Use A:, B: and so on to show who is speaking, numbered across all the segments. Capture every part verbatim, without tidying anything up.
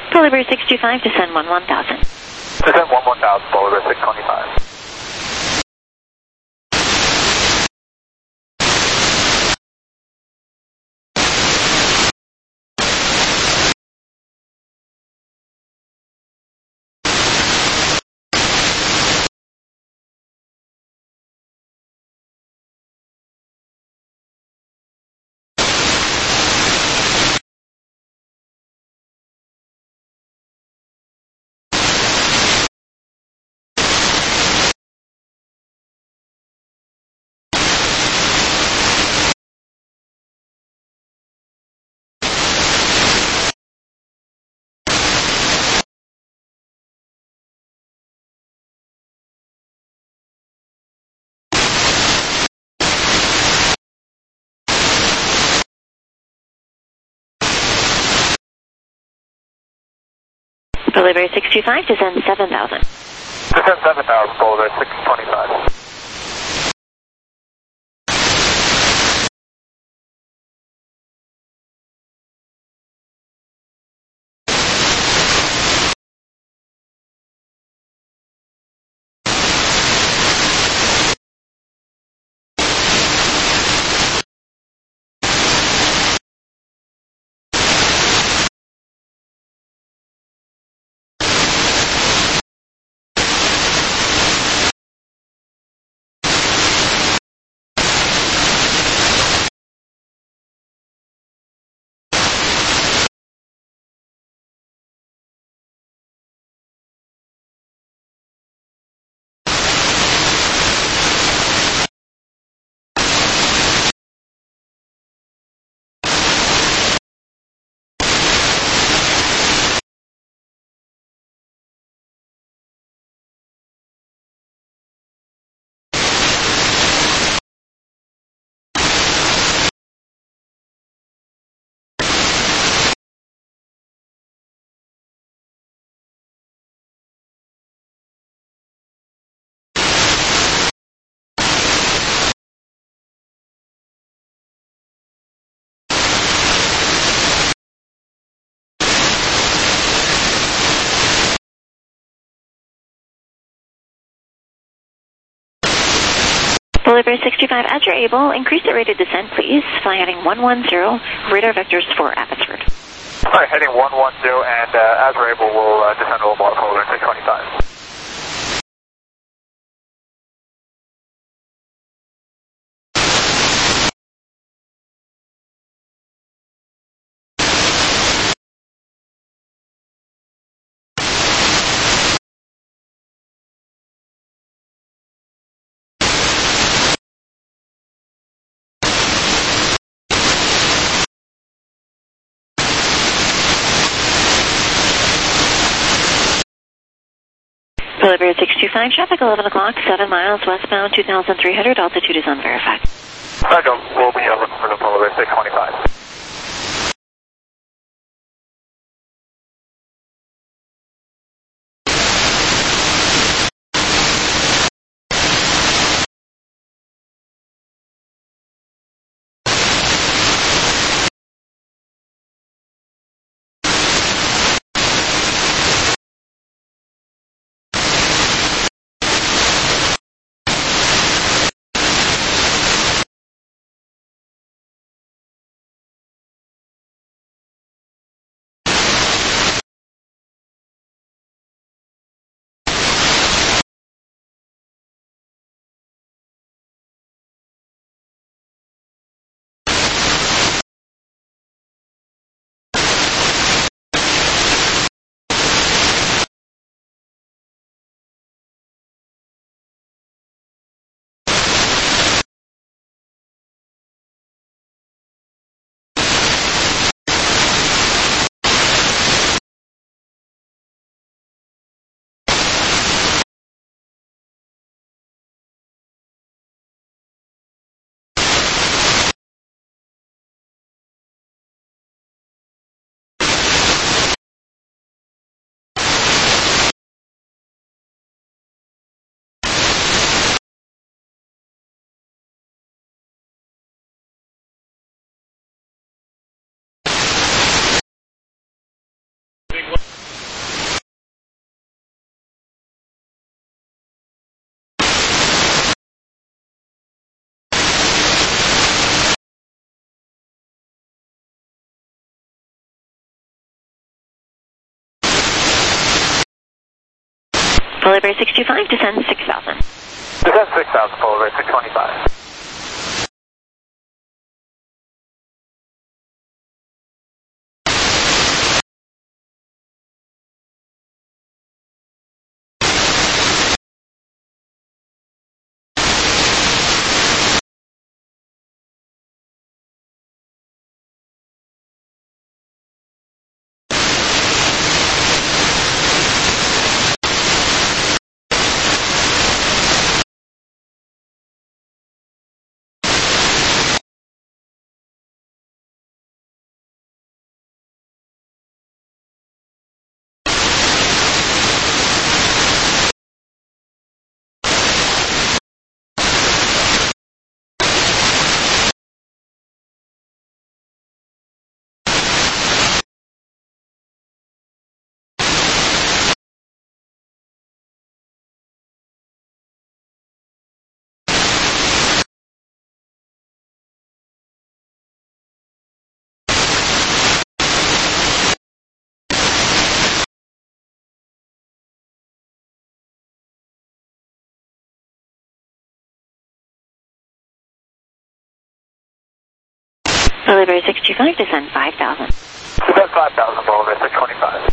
A: Boulevard six two five, descend one one thousand.
B: Descend one one thousand, Boulevard six twenty-five.
A: Boulevard six two five, descend seven thousand.
B: Descend seven thousand, Boulevard six twenty-five.
A: Boulevard six two five, as you're able, increase the rate of descent, please. Fly heading one one zero, radar vectors for Abbotsford.
B: Alright, heading one one zero, and uh, as we're able, we'll uh, descend a little more, Boulevard six twenty-five.
A: Boulevard six two five, traffic eleven o'clock, seven miles westbound, two thousand three hundred, altitude is unverified.
B: Alright, we'll be uh, looking for the Boulevard six twenty-five.
A: Polar Bear six two five, descend six thousand.
B: Descend six thousand, Polar Bear six twenty-five.
A: Polar Bear six two five, descend five thousand.
B: Descend five thousand, Polar Bear six twenty-five.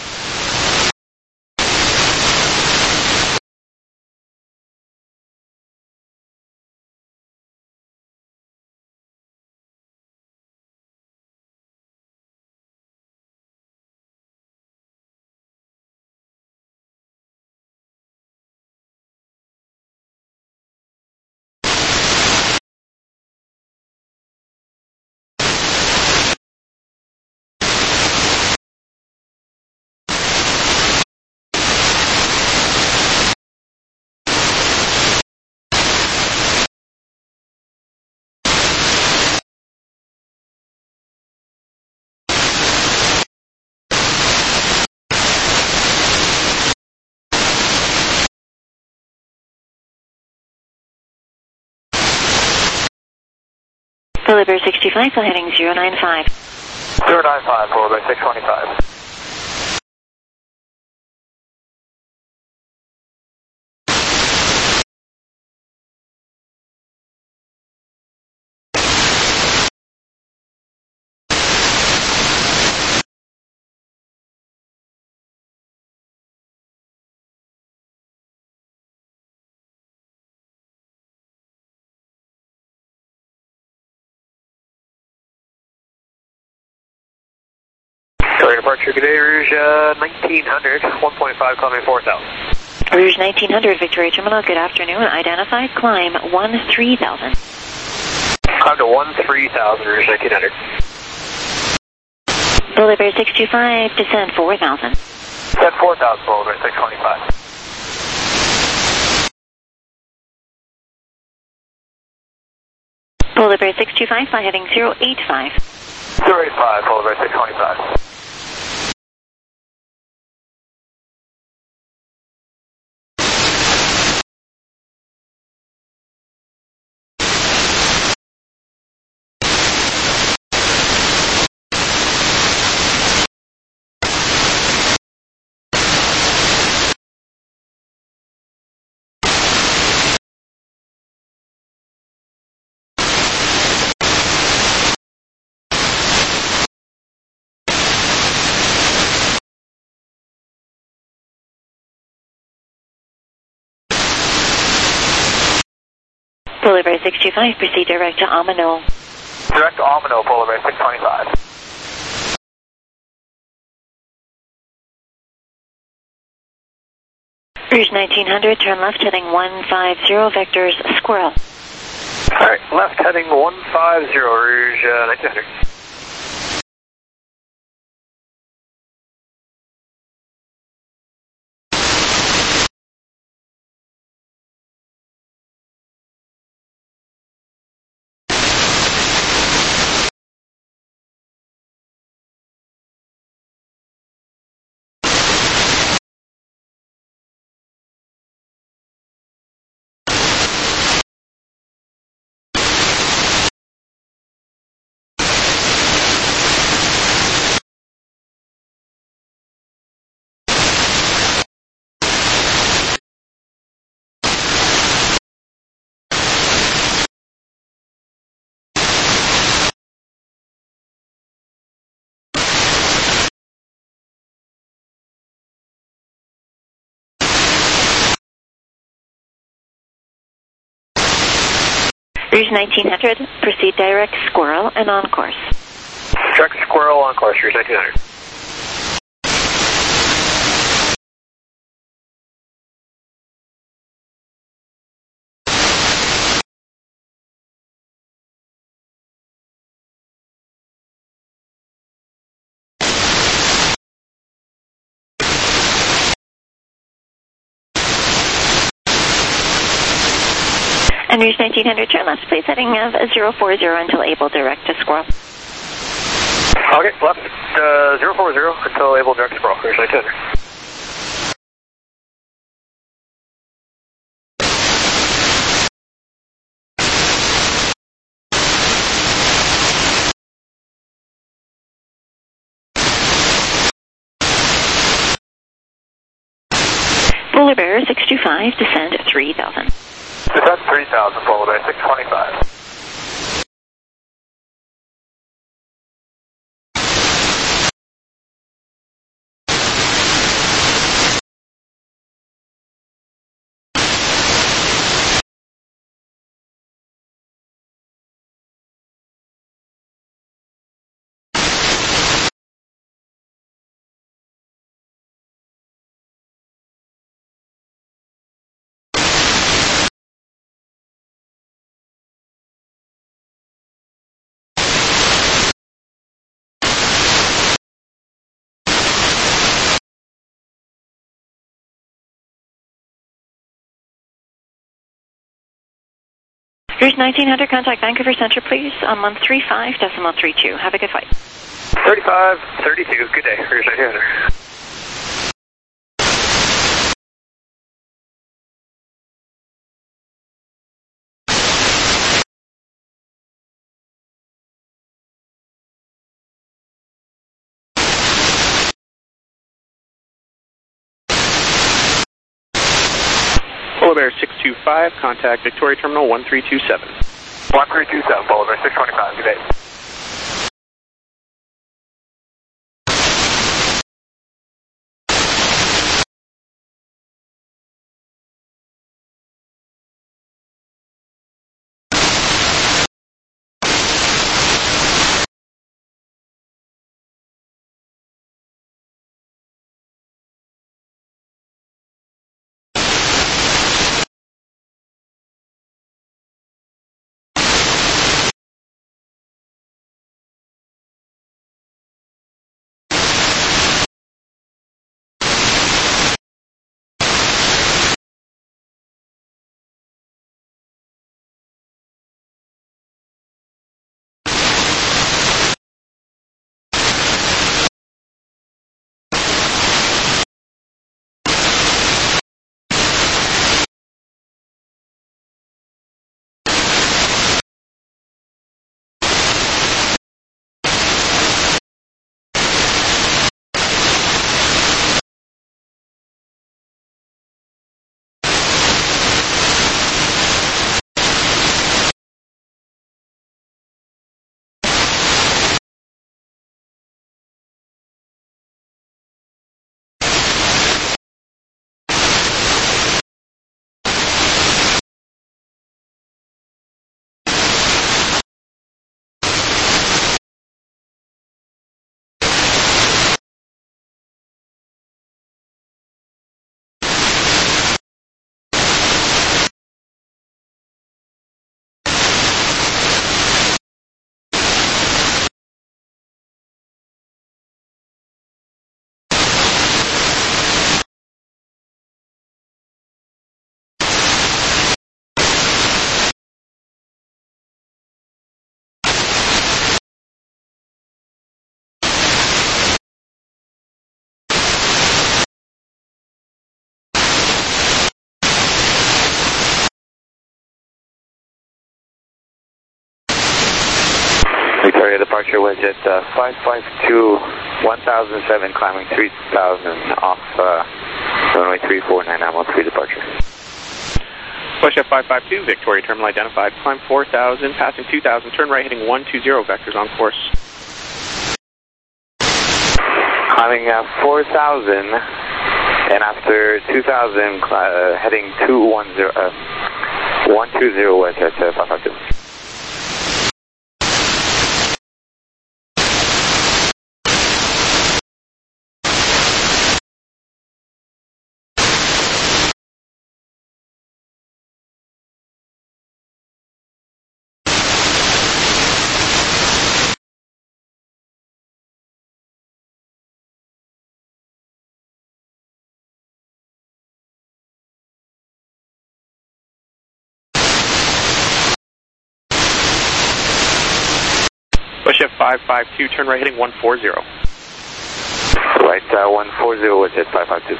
A: Polar Bear six two five, flight heading zero nine five.
B: zero nine five, Polar Bear six twenty-five. Sorry, departure, good day, Rouge uh, nineteen hundred, one point five, call me four thousand.
A: Rouge nineteen hundred, Victoria Terminal, good afternoon. Identified, climb one three thousand.
B: Climb to one three thousand, Rouge nineteen hundred.
A: Polar Bear six two five, descend four thousand.
B: Descend four thousand, Polar Bear six twenty-five.
A: Polar Bear six two five, flight heading zero eight five.
B: zero eight five, Polar Bear six twenty-five.
A: Polar Bear six two five, proceed direct to Amano.
B: Direct to Amano, Polar Bear six twenty-five.
A: Rouge nineteen hundred, turn left heading one five zero, vectors squirrel.
B: Alright, left heading one five zero, Rouge uh, nineteen hundred.
A: Rouge nineteen hundred, proceed direct Squirrel and on course.
B: Direct Squirrel on course, Rouge nineteen hundred.
A: And Rouge nineteen hundred, turn left, please, heading of zero four zero until able, direct to Squirrel.
B: Okay, left, uh, zero four zero until able, direct to Squirrel, Rouge nineteen hundred.
A: Polar Bear six two five, descend three thousand.
B: Descend three thousand, Polar Bear six twenty-five.
A: Rouge nineteen hundred, contact Vancouver Centre, please, on one three five decimal three two. Have a good flight.
B: thirty-five thirty-two, good day, Rouge nineteen hundred.
C: Polar Bear six two five, contact Victoria Terminal one three two seven.
B: one three two seven, Polar Bear six twenty-five, good day.
D: Victoria departure was at uh, five five two, one thousand seven, climbing three thousand off uh, runway three four nine, nine one three departure.
C: Flush F five five two, Victoria Terminal identified, climb four thousand, passing two thousand, turn right heading one two zero, vectors on course.
D: Climbing uh, four thousand, and after two thousand, uh, heading two one zero, uh, one two zero west at uh, five five two.
C: Push F five five two, turn right heading one four zero.
D: Right, uh, one four zero was at five five two.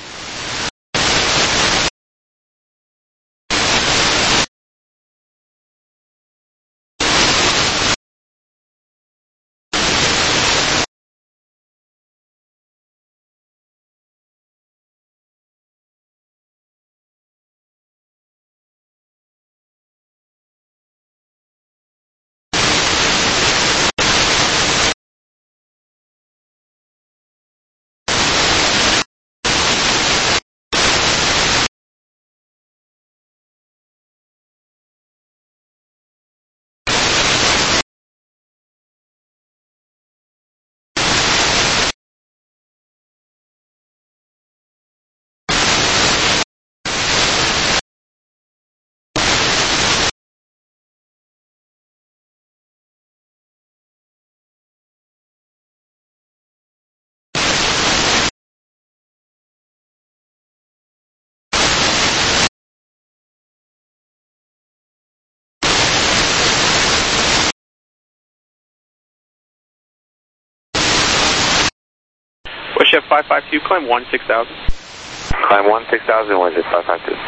C: Push F five five two, climb one six thousand.
D: Climb one six thousand was at five five two.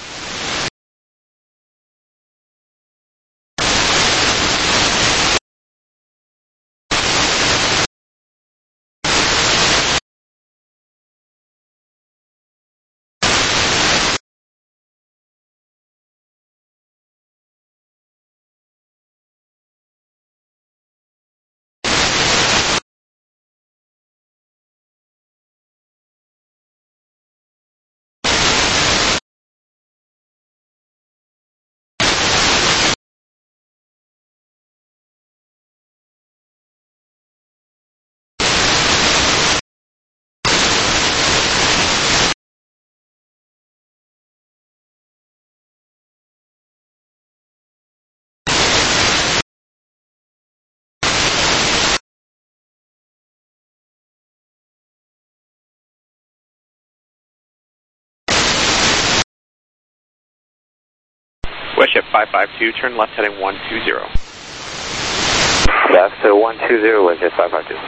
C: West Jet five five two, turn left heading one two zero.
D: Left to one two zero was at five five two.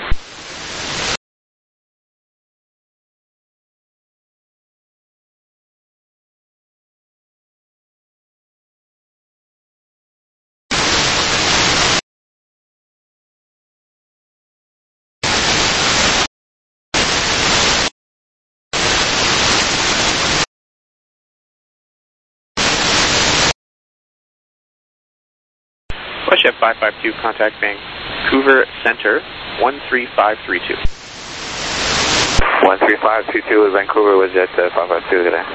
C: West Jet five five two, contact Vancouver Center one three five three two.
D: one three five two two with Vancouver was at uh, five five two today.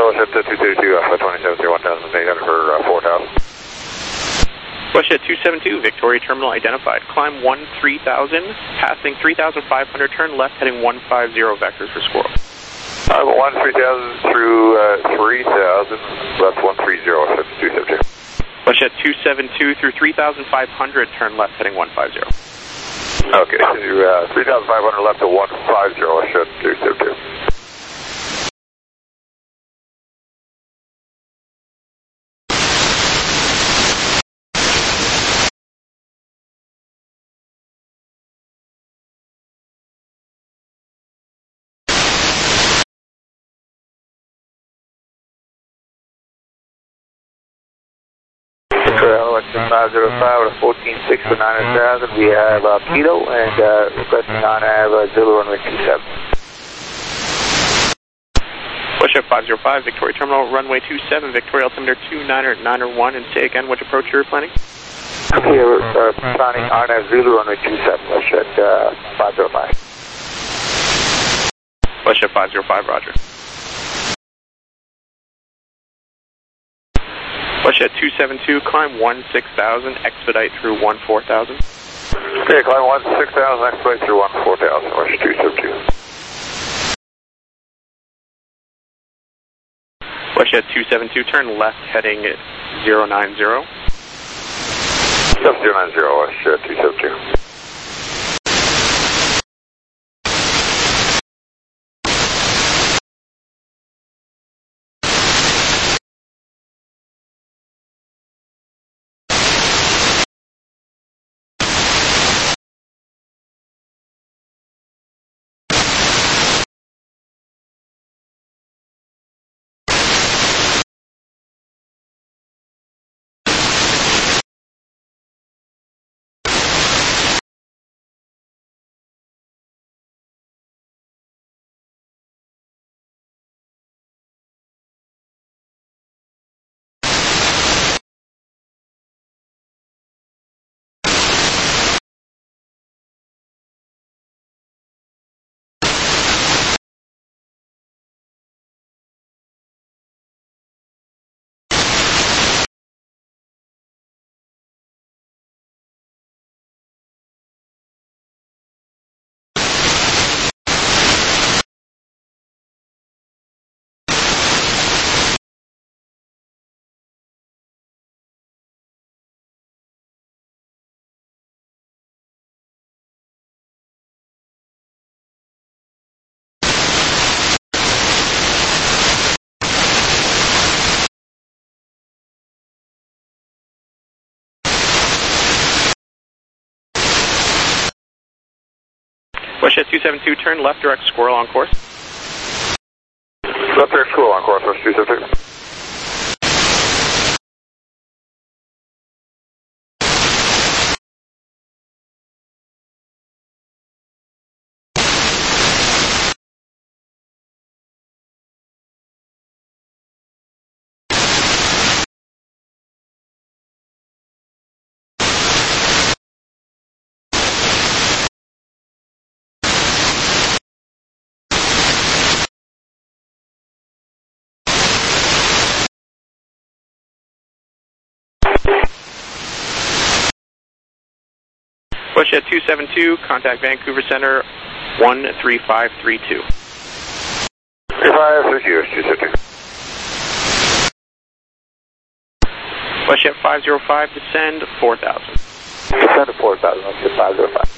B: Westjet two thirty-two, Alpha twenty-seven three one thousand eight hundred for uh, four thousand.
C: Westjet two seventy-two, Victoria Terminal identified. Climb one three thousand, passing three thousand five hundred, turn left heading one five zero vectors for Squirrel.
B: Uh, one three thousand through uh, three thousand, left one three zero, Westjet two seventy-two.
C: Westjet two seventy-two through three thousand five hundred, turn left heading one five zero.
B: Okay, so uh, three thousand five hundred left to one five zero, Westjet two seventy-two. five zero five with a fourteen six for nine thousand. We have uh, Kilo and uh, requesting on have uh, Zulu runway two seven.
C: Westjet five zero five, Victoria Terminal, runway two seven, Victoria altimeter two niner niner one, and say again which approach you're planning?
B: Okay, we're uh, planning on have Zulu runway two seven, Westjet uh, five zero five.
C: Westjet five zero five, roger. Westjet two seventy-two, climb one six thousand, expedite through one four thousand.
B: Okay, climb one six thousand, expedite through one four thousand, Westjet two seventy-two.
C: Westjet two seventy-two, turn left heading zero nine zero.
B: zero nine zero, Westjet two seventy-two.
C: Westjet two seventy-two, turn left direct Squirrel on course.
B: Left direct Squirrel on course, Westjet two seventy-two.
C: Westjet two seventy-two, contact Vancouver Center one three five three two.
B: three five three two, two seventy-two.
C: Westjet five zero five, descend four thousand.
B: Descend to four thousand, Westjet five zero five.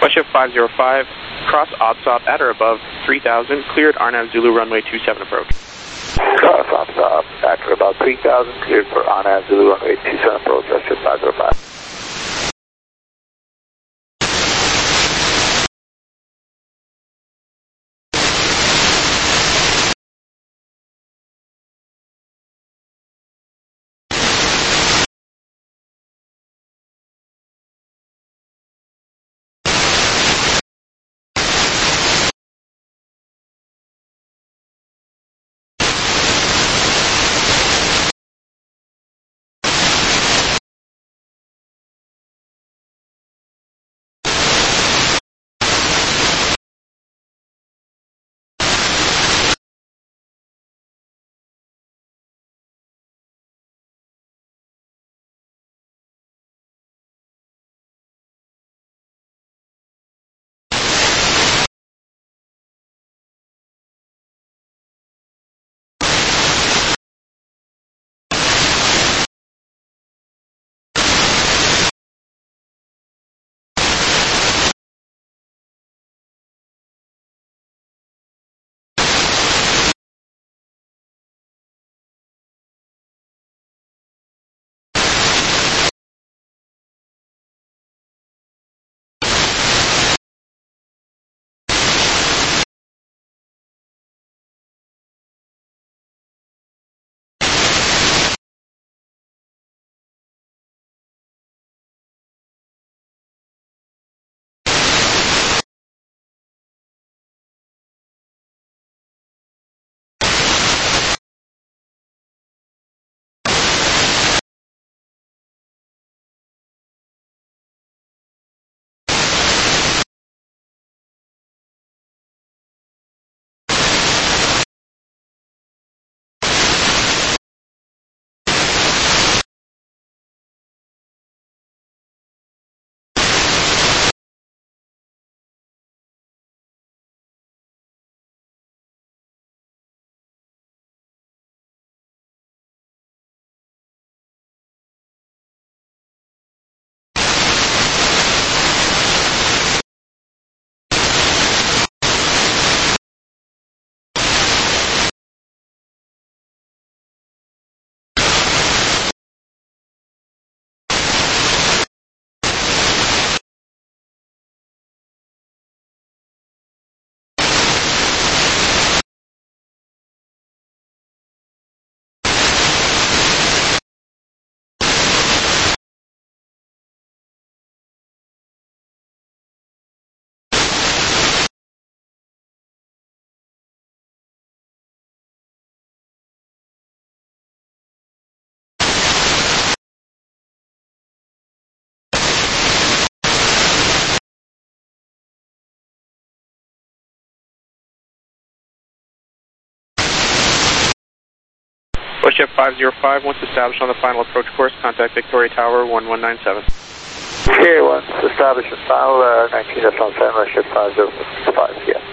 C: Westjet five zero five, cross OPSOP at or above three thousand, cleared R N A V Zulu runway two seven approach.
B: Cross OPSOP at or about three thousand, cleared for R N A V Zulu runway two seven approach, Westjet five zero five.
C: Westjet five zero five, once established on the final approach course, contact Victoria Tower one one nine seven.
B: Okay, once established and final, uh, nineteen F on seven, Westjet five zero five, yeah.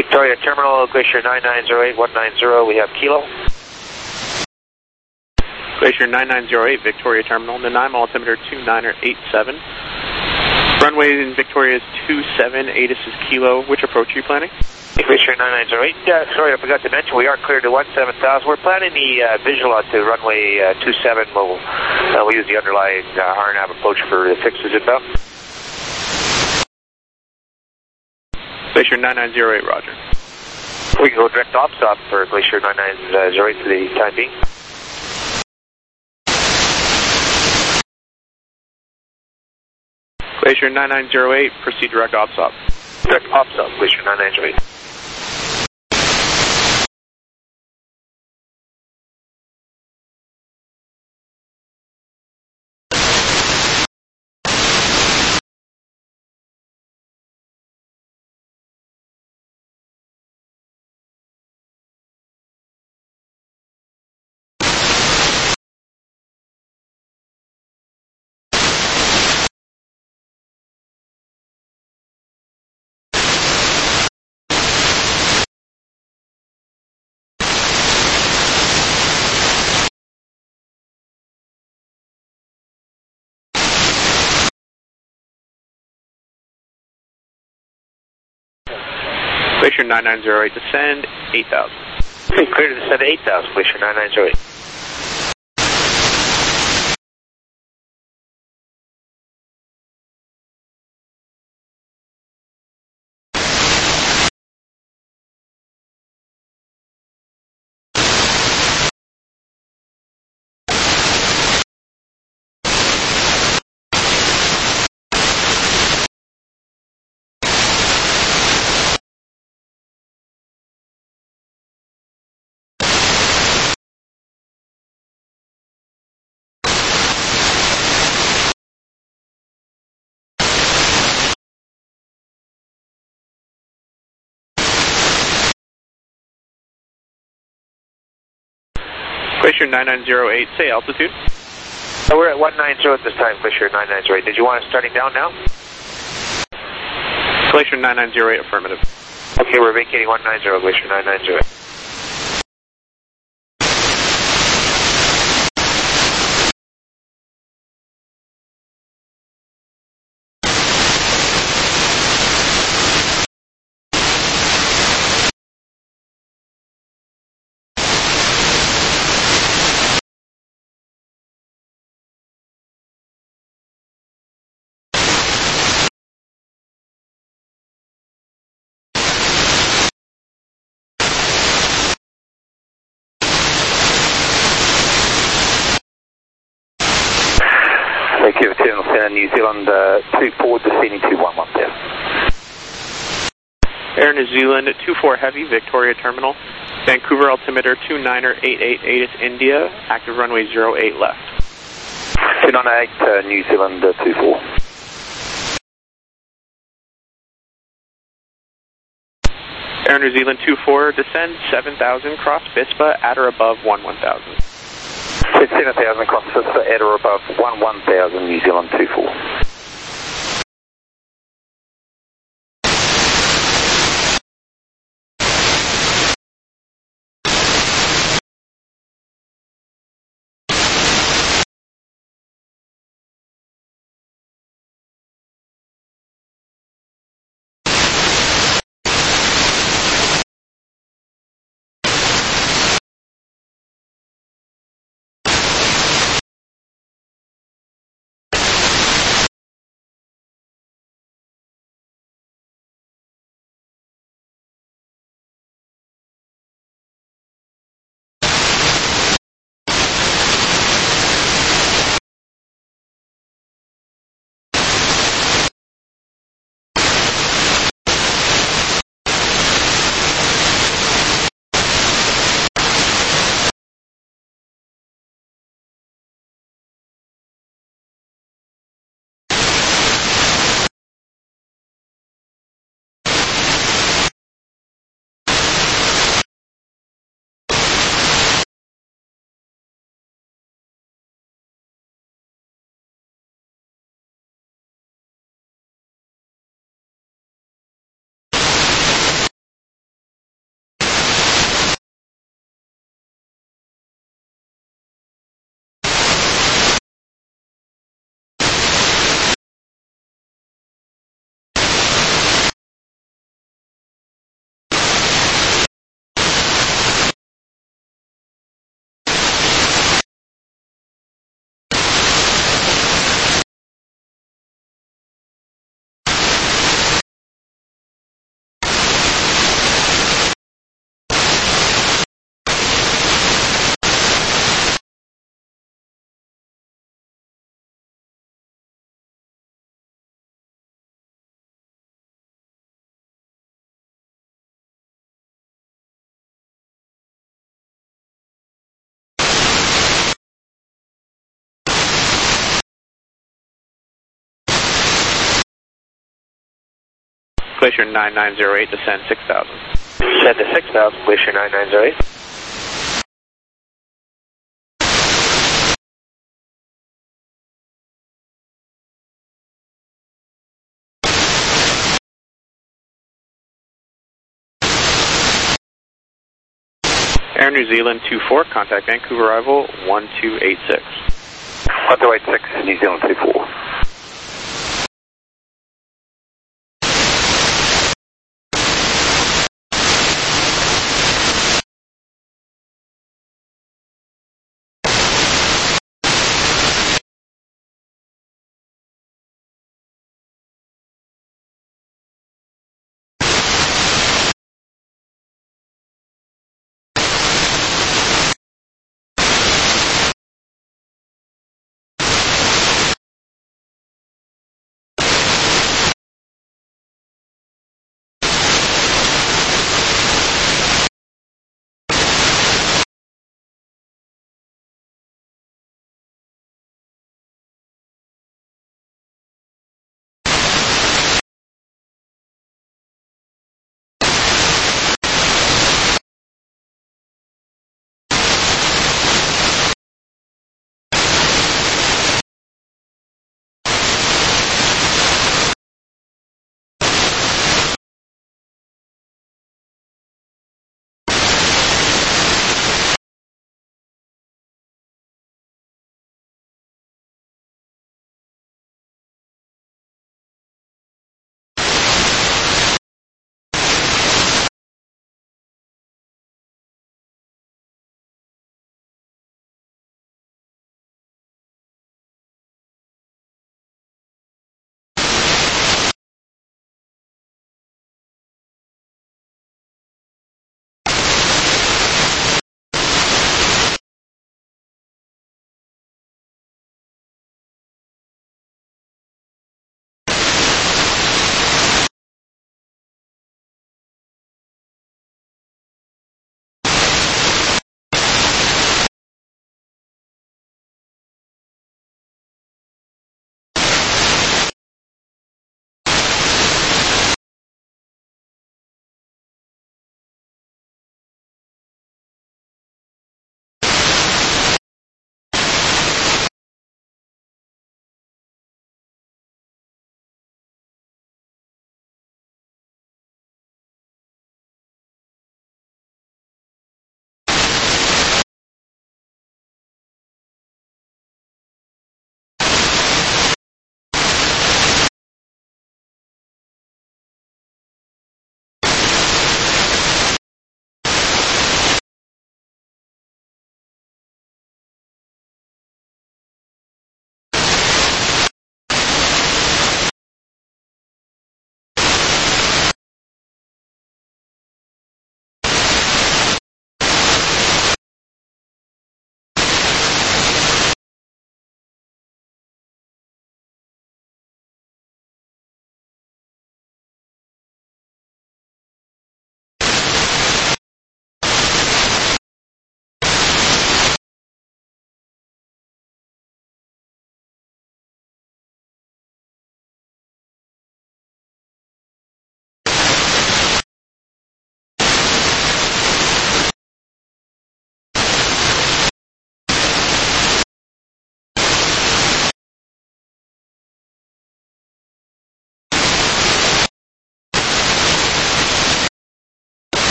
B: Victoria Terminal, Glacier nine nine zero eight one nine zero, we have Kilo.
C: Glacier nine nine zero eight, Victoria Terminal, Nanaimo altimeter two niner eight seven. Runway in Victoria is two seven, ATIS is Kilo. Which approach are you planning?
B: Glacier nine nine zero eight, uh, sorry I forgot to mention, we are cleared to one seven thousand. We're planning the uh, visual out to runway uh, two seven. We'll, uh, we'll use the underlying uh, R NAV approach for the fixes inbound.
C: Glacier nine nine zero eight, roger.
B: We can go direct ops up for Glacier nine nine zero eight for the time being.
C: Glacier nine nine zero eight, proceed direct ops up.
B: Direct ops up, Glacier nine nine zero eight.
C: Glacier nine nine zero eight, descend eight thousand.
B: Okay, clear to descend eight thousand, Glacier nine nine zero eight.
C: Glacier nine nine zero eight, say altitude.
B: Uh, we're at one nine zero at this time, Glacier nine nine zero eight. Did you want us starting down now?
C: Glacier nine nine zero eight, affirmative.
B: Okay, we're vacating one nine zero, Glacier nine nine zero eight.
D: Thank you, Terminal Center, New Zealand, uh, two four, descending two one one there.
C: Air New Zealand, two four Heavy, Victoria Terminal. Vancouver altimeter two niner eight eight, ATIS India, active runway zero eight left.
D: two nine eight, uh, New Zealand, uh, two four.
C: Air New Zealand two four, descend seven thousand, cross Bispa, at or above one one thousand.
D: seven thousand cross Bispa, at or above one one thousand, New Zealand two four.
C: Glacier nine nine zero eight, descend six thousand.
B: Descend to six thousand, Glacier nine nine zero eight.
C: Air New Zealand two four, contact Vancouver arrival one two eight six.
D: one two eight six, New Zealand two four.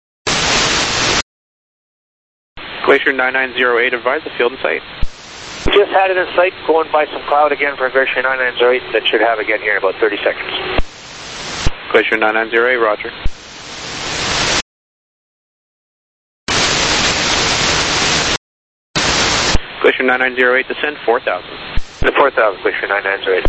C: Glacier nine nine zero eight, advise the field in sight.
B: Just had it in sight, going by some cloud again for Glacier nine nine zero eight. That should have again here in about thirty seconds.
C: Glacier nine nine zero eight, roger. Glacier nine nine zero eight, descend four thousand.
B: The four thousand, Glacier nine nine zero eight.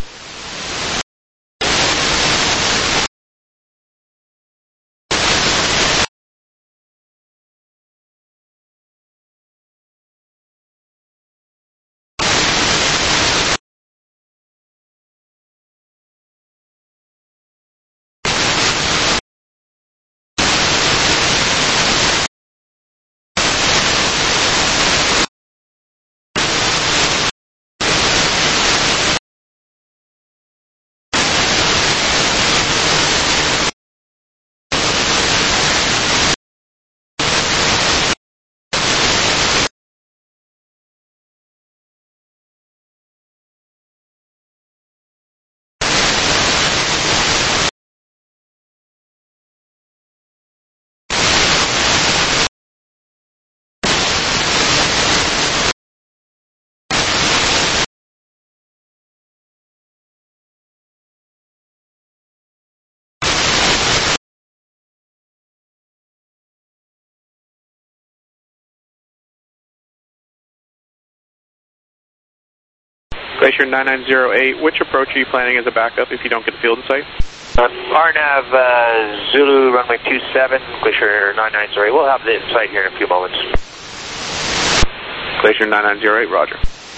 C: Glacier nine nine zero eight, which approach are you planning as a backup if you don't get the field in sight?
B: Uh, R NAV uh, Zulu runway two seven, Glacier nine nine zero eight. We'll have the insight here in a few moments.
C: Glacier nine nine zero eight, roger.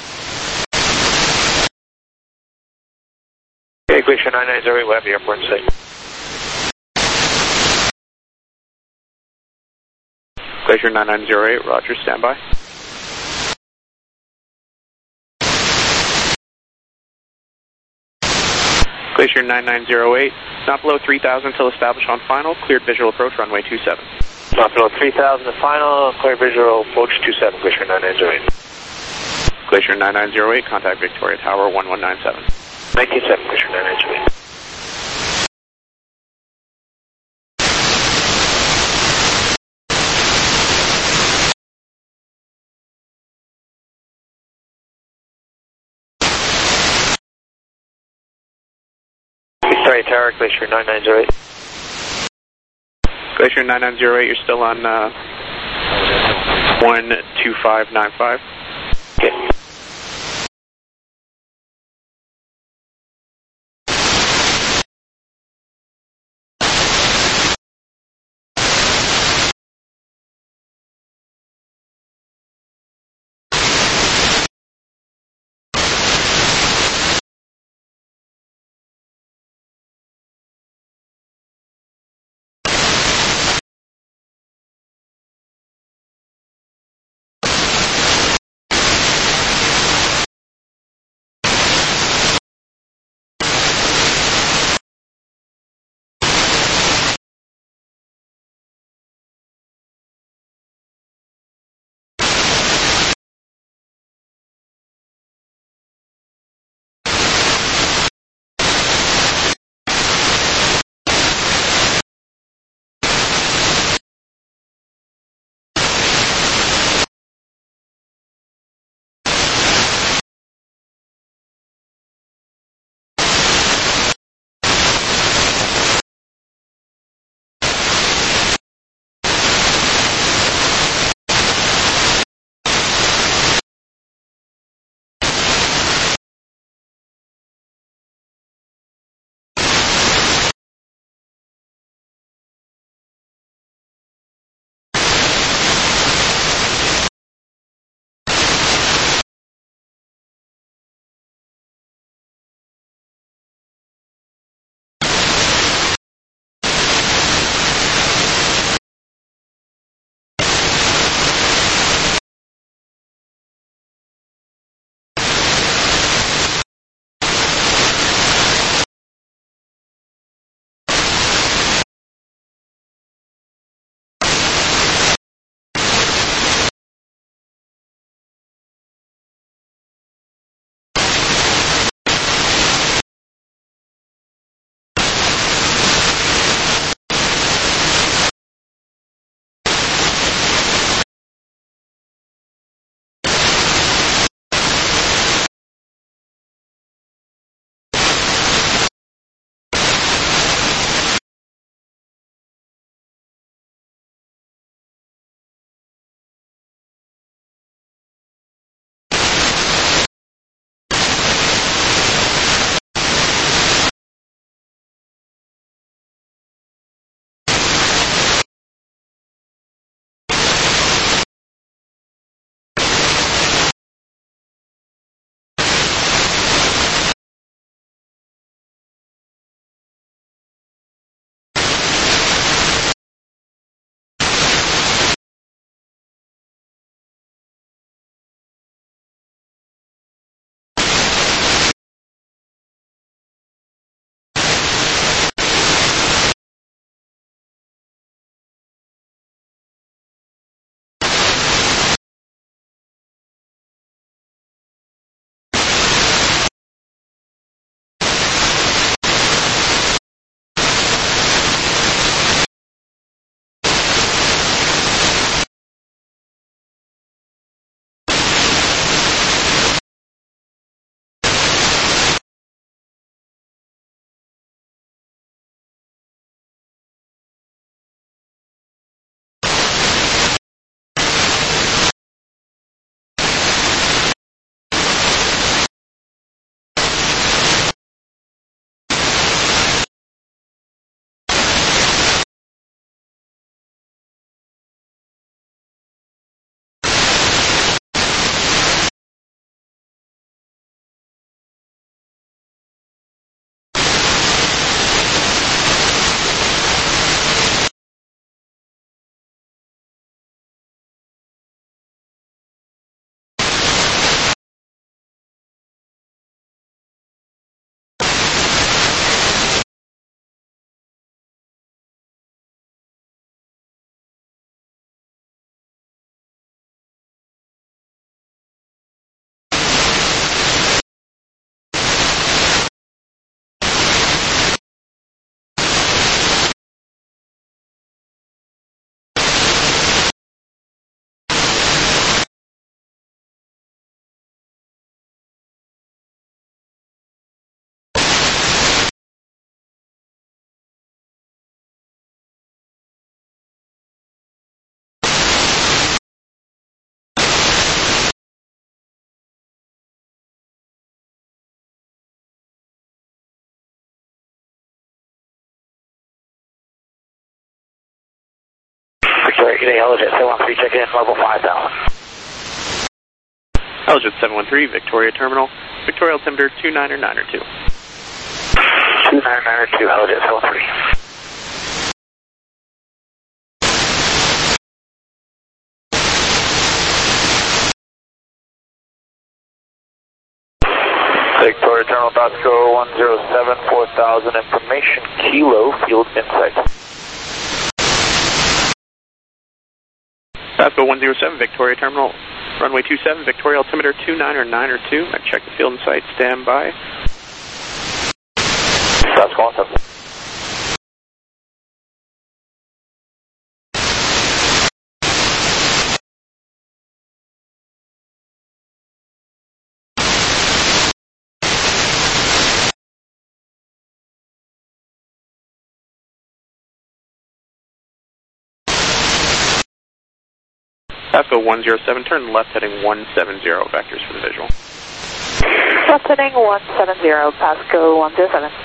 B: Okay, Glacier nine nine zero eight, we'll have the airport in sight.
C: Glacier nine nine zero eight, roger, standby. Glacier nine nine zero eight, not below three thousand until established on final, cleared visual approach runway two seven.
B: Not below three thousand, the final, clear visual approach two seven, Glacier nine nine zero eight.
C: Glacier nine nine zero eight, contact Victoria Tower one one nine seven.
B: nineteen seven, Glacier nine nine zero eight. Victoria Tower, Glacier nine nine zero eight.
C: Glacier nine nine zero eight, you're still on uh, one two five nine five.
B: Okay. Victoria, good day, Elgin seven one three, check in, level five thousand.
C: Elgin seven one three, Victoria Terminal, Victoria altimeter two niner niner two.
B: two niner niner two, Elgin seven one three. Victoria Terminal, Basco one zero seven, four thousand, information, Kilo, field insight.
C: Basco one zero seven, Victoria Terminal, runway two seven, Victoria altimeter two niner niner two. I check the field insight, stand by.
B: Basco one seven.
C: Basco one zero seven, turn left heading one seven zero, vectors for the visual.
E: Left heading one seven zero, Basco one zero seven.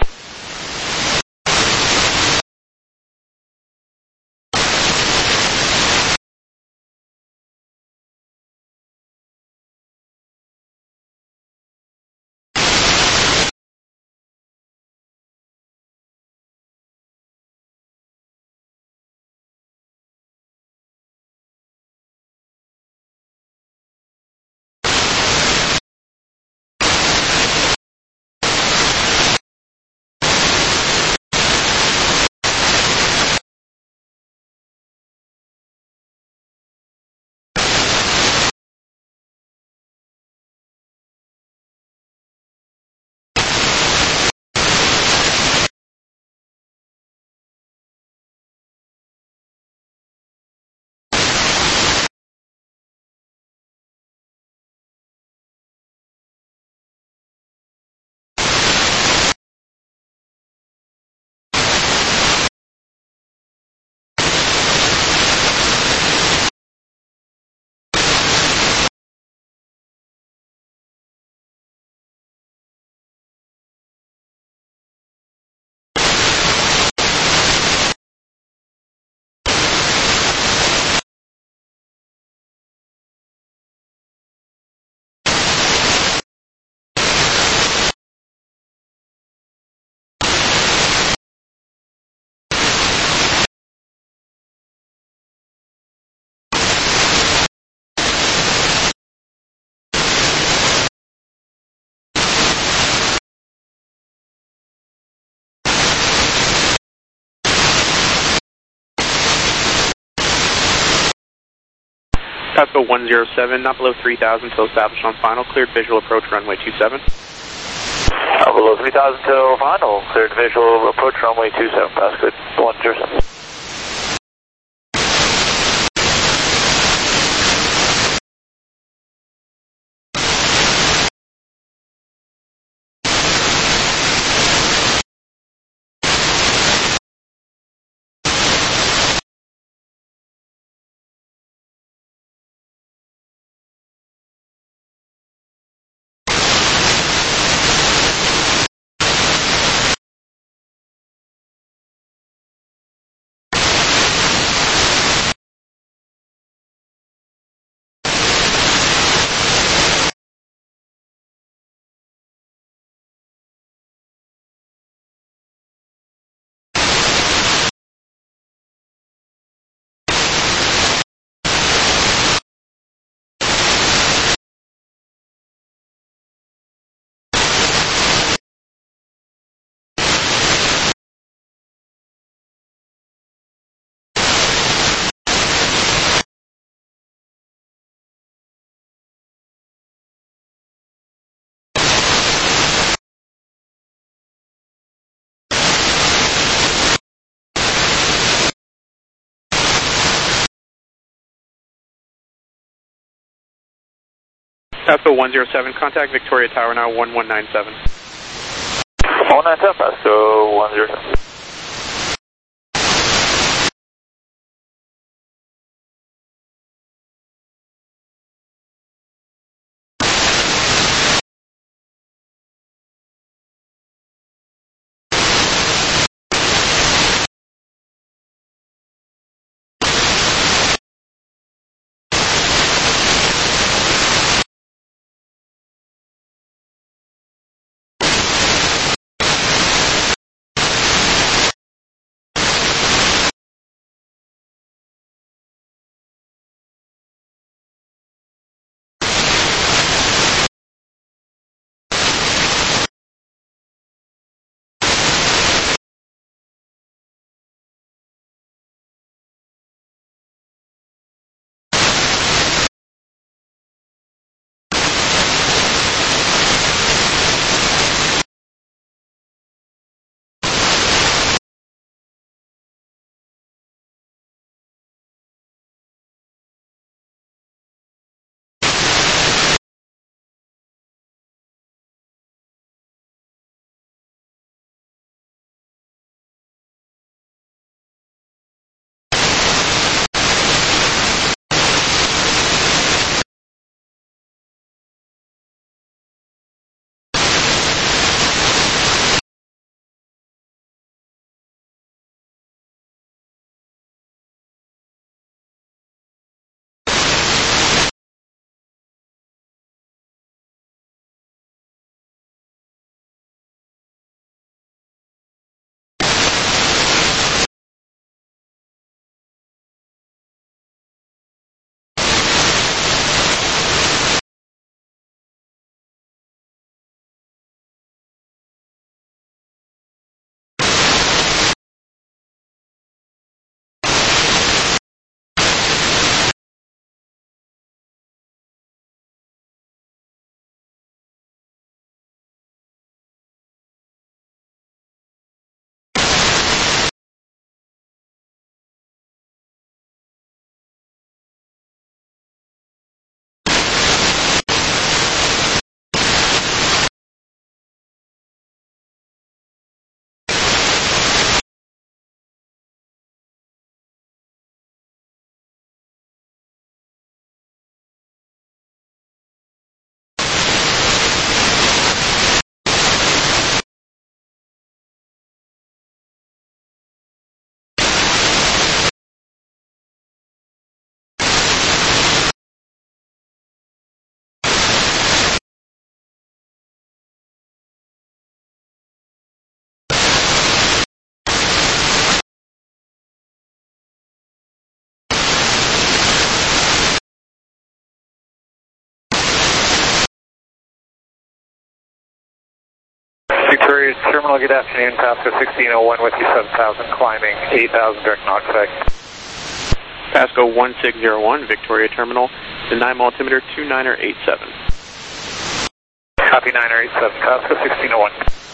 C: Basco one zero seven, not below three thousand till established on final, cleared visual approach runway two seven.
B: Not below three thousand till final, cleared visual approach runway two seven, Basco one zero seven.
C: Basco one zero seven, contact Victoria Tower now one one nine seven.
B: one nine seven, Basco one zero seven.
F: Victoria Terminal, good afternoon. Pasco sixteen oh one with you, seven thousand, climbing eight thousand, direct knockback.
C: Pasco one six zero one, Victoria Terminal, deny altimeter two nine eight seven.
F: Copy nine eight seven, Pasco sixteen oh one.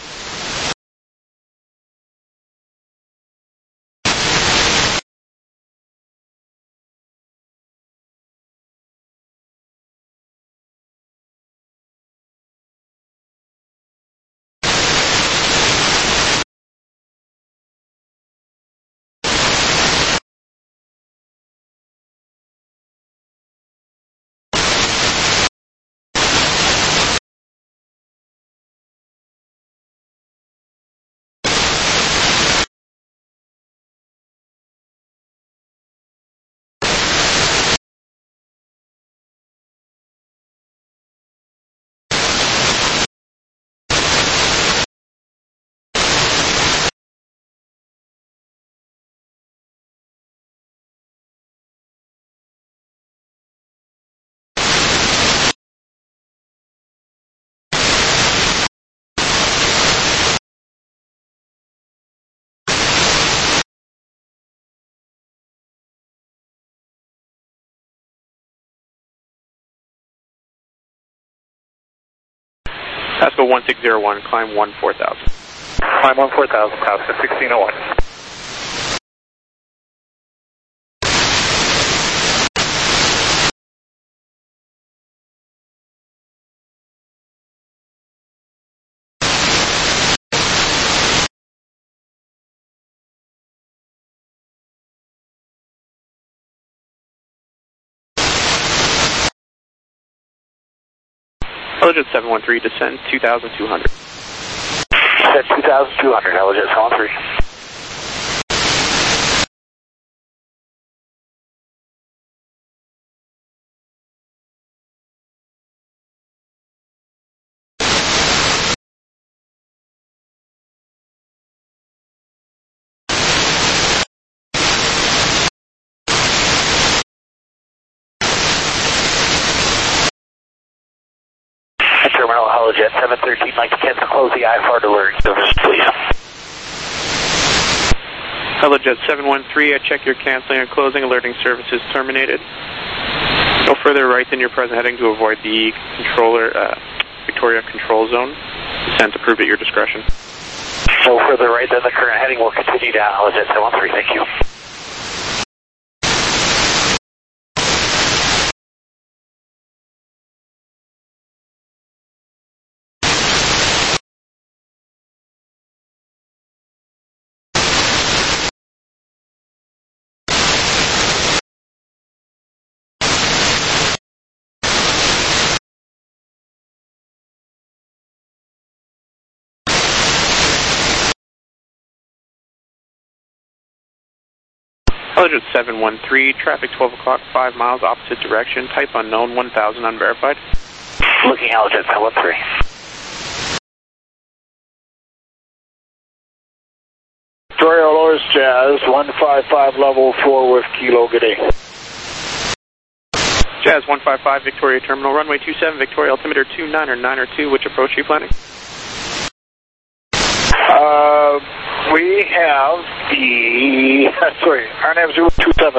C: Pasco one six zero one, climb one four thousand.
F: Climb one four thousand, Pasco sixteen oh one.
C: Helijet seven one three, descend two thousand two hundred.
B: Descend two thousand two hundred, Helijet seven one three. Terminal Helijet seven thirteen, like to cancel, close the I F R to alerting service, please.
C: Helijet seven one three, I check your canceling and closing, alerting services terminated. No further right than your present heading to avoid the controller, uh, Victoria control zone. Descent approved at your discretion.
B: No further right than the current heading, we'll continue down Helijet seven one three, thank you.
C: Helijet seven one three, traffic twelve o'clock, five miles, opposite direction, type unknown, one thousand unverified.
B: Looking Helijet seven one three.
F: Victoria Lowers Jazz, one five five, level four with Kilo, good day.
C: Jazz one five five, Victoria Terminal, runway two seven, Victoria, altimeter two nine nine two, which approach are you planning?
F: Uh, we have the, sorry, R N A V zero two seven.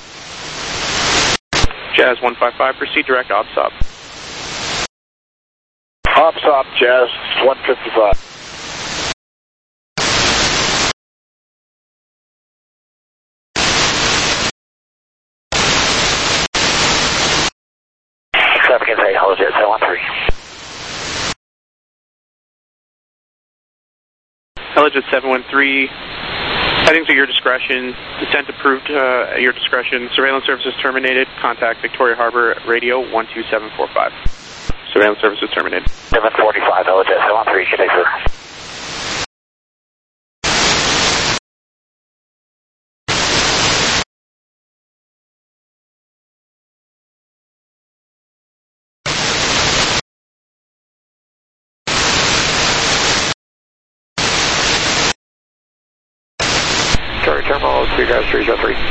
C: Jazz one five five, proceed direct OPSOP.
F: OPSOP, Jazz one fifty-five.
B: Traffic inside Helijet seven one three.
C: Helijet seven one three, headings at your discretion, descent approved uh, at your discretion, surveillance services terminated, contact Victoria Harbor radio one two seven four five. Surveillance services terminated.
B: seven forty-five, Helijet seven one three, good day, sir.
F: Victoria Terminal, three guys, three oh three.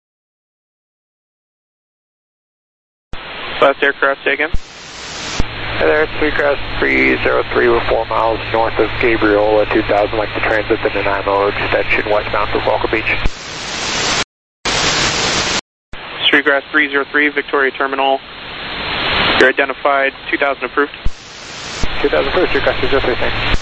C: Last aircraft, say again.
G: Hey there, it's Sweetgrass three zero three. We're four miles north of Gabriola two thousand, like the transit in Nanaimo, extension westbound for Walker Beach.
C: Sweetgrass three zero three, Victoria Terminal. You're identified, two thousand approved.
G: two thousand approved, Sweetgrass three zero three, thanks.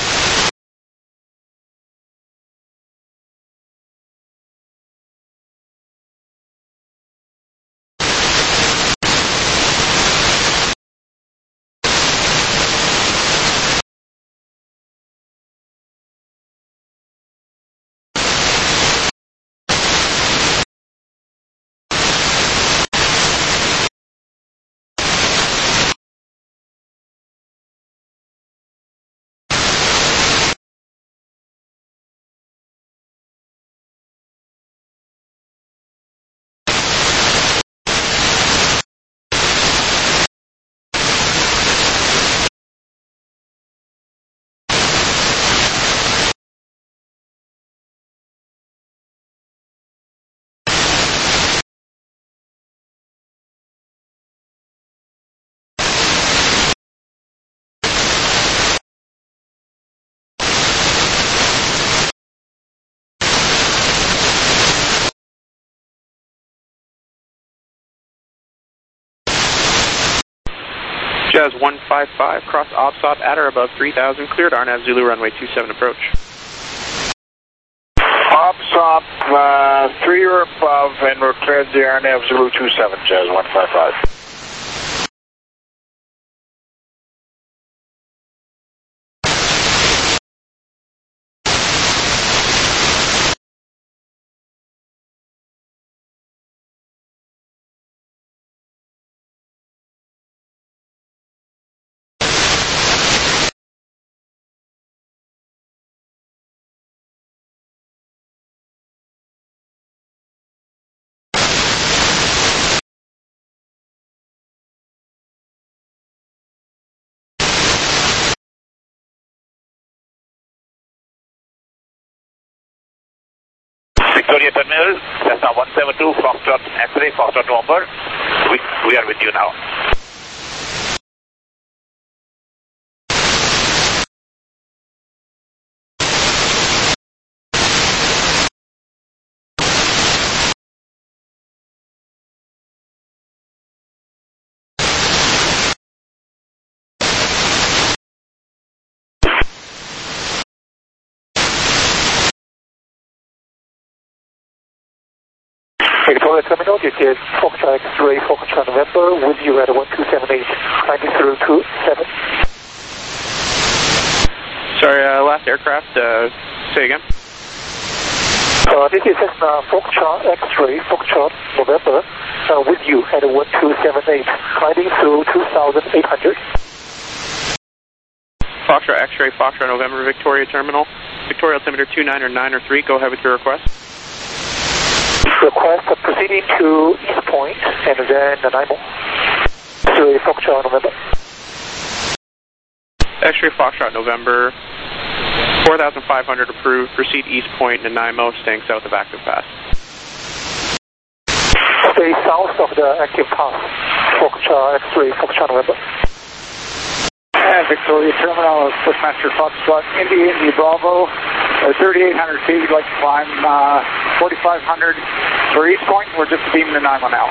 C: Jazz one five five, cross OBSOP at or above three thousand, cleared R N A V Zulu runway two seven approach.
F: OBSOP uh, three or above, and we're cleared the R N A V Zulu two seven, Jazz one five five.
B: Victoria Terminal, Cessna one seven two, Foxtrot X-ray, Foxtrot November. We, we are with you now.
G: Victoria Terminal, this is Foxtrot X-ray, Foxtrot November, with you at one two seven eight, climbing through two seven.
C: Sorry, uh, last aircraft, uh, say again.
G: Uh, this is Cessna Foxtrot X-ray, Foxtrot November, uh, with you at one two seven eight, climbing through two thousand eight hundred.
C: Foxtrot X-ray, Foxtrot November, Victoria Terminal. Victoria altimeter two nine or nine or three, go ahead with your request.
G: Request of proceeding to East Point and then Nanaimo. X-ray Foxtrot November.
C: X-ray Foxtrot November, four thousand five hundred approved. Proceed East Point, Nanaimo, staying south of active path.
G: Stay south of the active path. Foxtrot X-ray Foxtrot November.
F: And Victoria Terminal, Postmaster Foxtrot, India, India Bravo, uh, thirty-eight hundred feet. We'd like to climb uh, forty-five hundred for East Point. We're just beaming the Nanaimo now.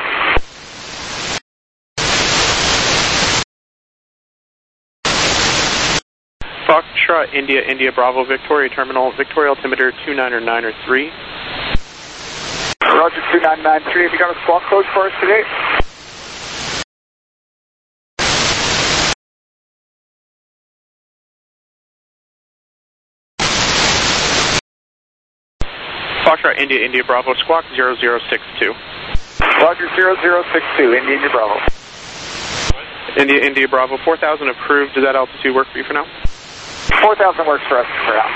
C: Foxtrot, India, India Bravo, Victoria Terminal, Victoria altimeter two nine or nine or three.
F: Roger, two nine nine three. Have you got a squawk code for us today?
C: Foxtrot, India, India Bravo, squawk zero zero six two.
F: Roger, zero zero six two, India, India Bravo.
C: India, India Bravo, four thousand approved. Does that altitude work for you for now?
F: four thousand works for us for now.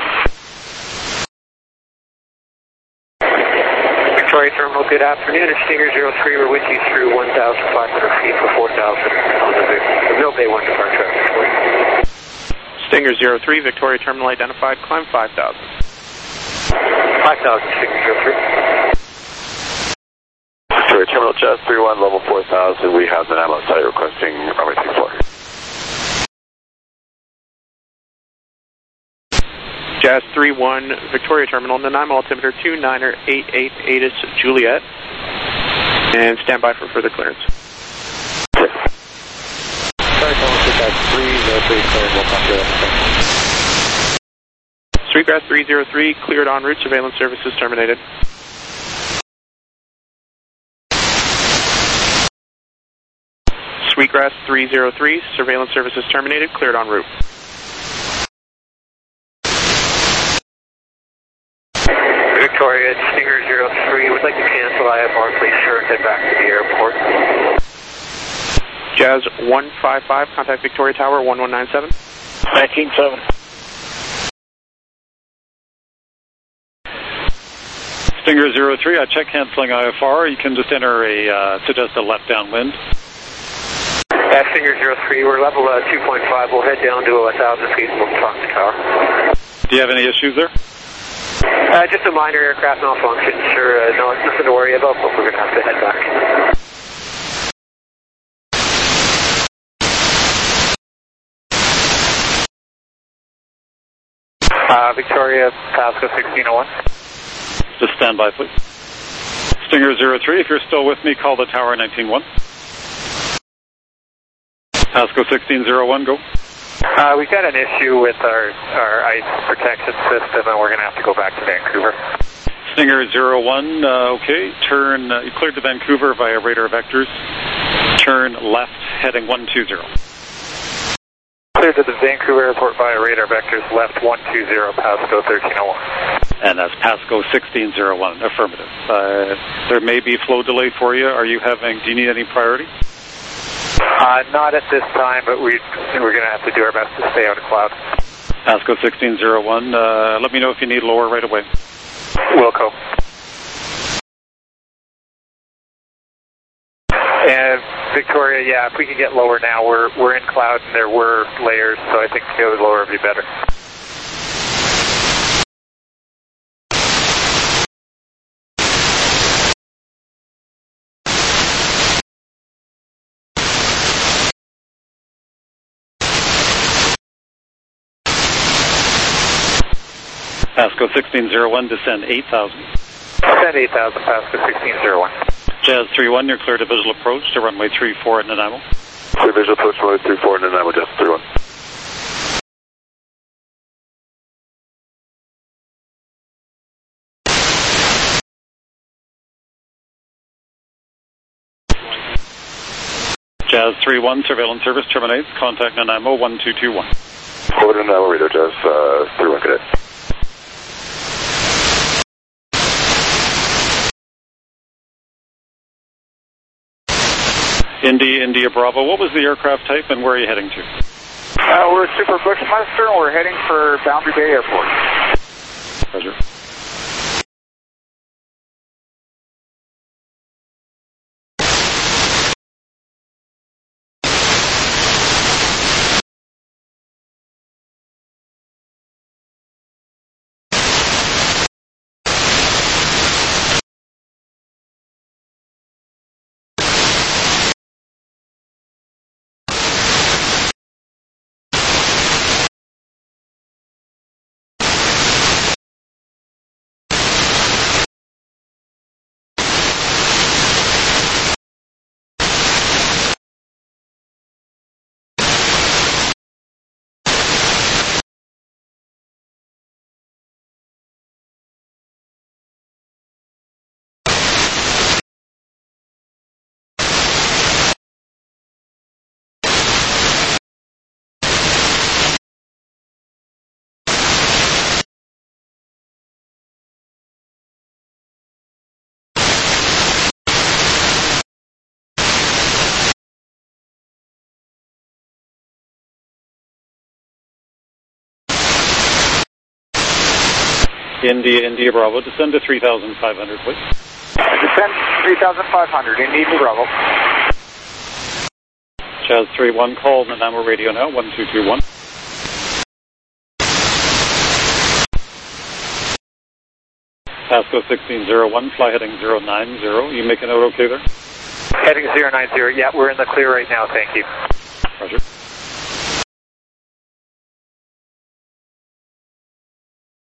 H: Victoria Terminal, good afternoon. It's Stinger zero three. We're with you through one thousand five hundred feet for four thousand on the, the Mill Bay one departure.
C: Stinger zero three, Victoria Terminal identified, climb five thousand.
H: five thousand, Stinger zero three.
I: Victoria Terminal, Jazz three one, level four thousand. We have the Nanaimo site requesting runway two four.
C: Jazz three one, Victoria Terminal, Nanaimo altimeter two niner eight eight Atis Juliet, and stand by for further clearance.
F: Sorry, Jazz three zero three, cleared, we'll come to it.
C: Sweetgrass three zero three, cleared en route, surveillance services terminated. Sweetgrass three zero three, surveillance services terminated, cleared en route.
H: Victoria, Stinger zero three, would like to cancel I F R, please, sure, head back to the airport.
C: Jazz one five five, contact Victoria Tower one one nine seven.
F: nineteen seven.
I: Stinger zero three, I check canceling I F R. You can just enter a, uh, suggest a left downwind.
H: Uh, Stinger zero three, we're level uh, two point five, we'll head down to one thousand feet and we'll talk to tower.
I: Do you have any issues there?
H: Uh, just a minor aircraft malfunction, sure, uh, no, it's nothing to worry about, but we're going to have to head back. Uh, Victoria, Pasco sixteen oh one.
I: Just stand by, please. Stinger zero three, if you're still with me, call the tower nineteen one. Pasco sixteen oh one, go.
H: Uh, we've got an issue with our, our ice protection system, and we're going to have to go back to Vancouver.
I: Stinger zero one, uh, okay. Turn, uh, you cleared to Vancouver via radar vectors. Turn left, heading one two zero.
H: Cleared to the Vancouver airport via radar vectors, left one two zero, Pasco thirteen oh one.
I: And that's Pasco sixteen oh one, affirmative. Uh, there may be flow delay for you. Are you having, do you need any priority?
H: Uh, not at this time, but we, we're going to have to do our best to stay out of cloud.
I: Pasco sixteen oh one, uh, let me know if you need lower right away.
H: Wilco. And Victoria, yeah, if we could get lower now, we're we're in cloud and there were layers, so I think to go lower would be better.
I: Pasco sixteen oh one, descend eight thousand.
H: Descend eight thousand, Pasco sixteen oh one.
I: Jazz three one, you're clear to visual approach to runway three four at Nanaimo.
J: Clear visual approach, runway three four at Nanaimo, Jazz three one.
I: Jazz three one, surveillance service terminates. Contact Nanaimo one two two one.
J: Over to Nanaimo, radar, Jazz uh, three one, cadet.
I: India, India Bravo, what was the aircraft type and where are you heading to?
F: Uh, we're Super Bushmaster and we're heading for Boundary Bay Airport.
I: Pleasure. India, India Bravo, descend to three thousand five hundred, please.
F: Descend three thousand five hundred, India Bravo.
I: Jazz three one, call Nanaimo radio now, one two two one. Pasco sixteen oh one, fly heading zero nine zero. You making out okay there?
H: Heading zero nine zero, yeah, we're in the clear right now, thank you.
I: Roger.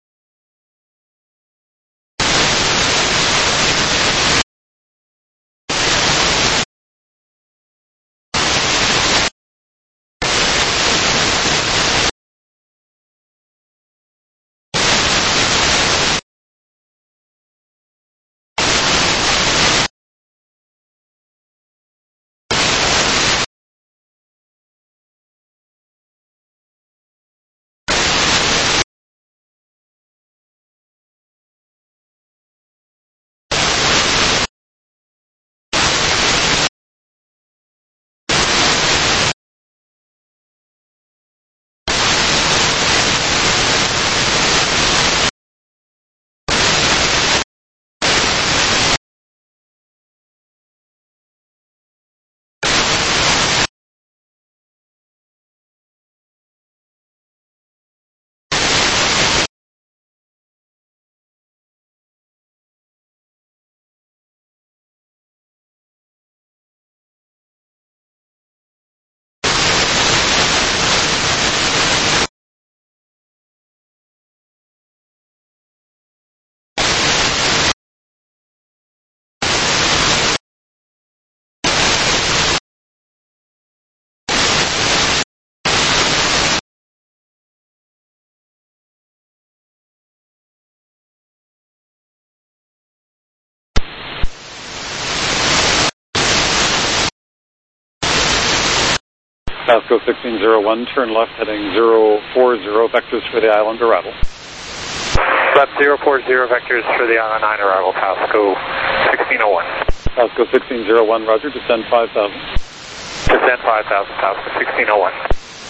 I: Pasco sixteen zero one, turn left heading zero four zero, vectors for the island arrival.
H: Left zero four zero, vectors for the island nine arrival, Pasco sixteen oh one.
I: Pasco sixteen zero one, roger, descend five thousand.
H: Descend five thousand, Pasco sixteen oh one.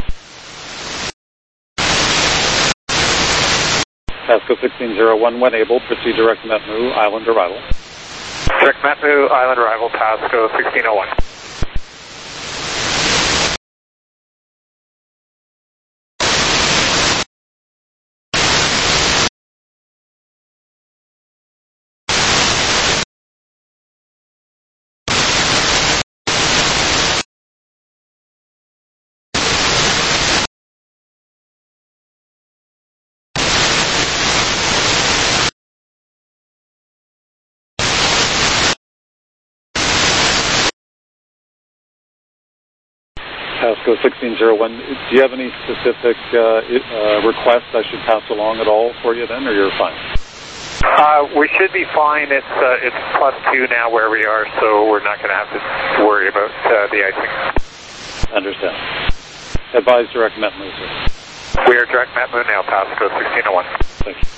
I: Pasco sixteen zero one, when able, proceed direct Matmu, island arrival.
H: Direct Matmu, island arrival, Pasco sixteen oh one.
I: Pasco sixteen zero one, do you have any specific uh, uh, requests I should pass along at all for you then, or you're fine?
H: Uh, we should be fine. It's uh, it's plus two now where we are, so we're not going to have to worry about uh, the icing.
I: Understand. Advise direct Matmu, sir.
H: We are direct Matmu now, Pasco sixteen oh one.
I: Thank you.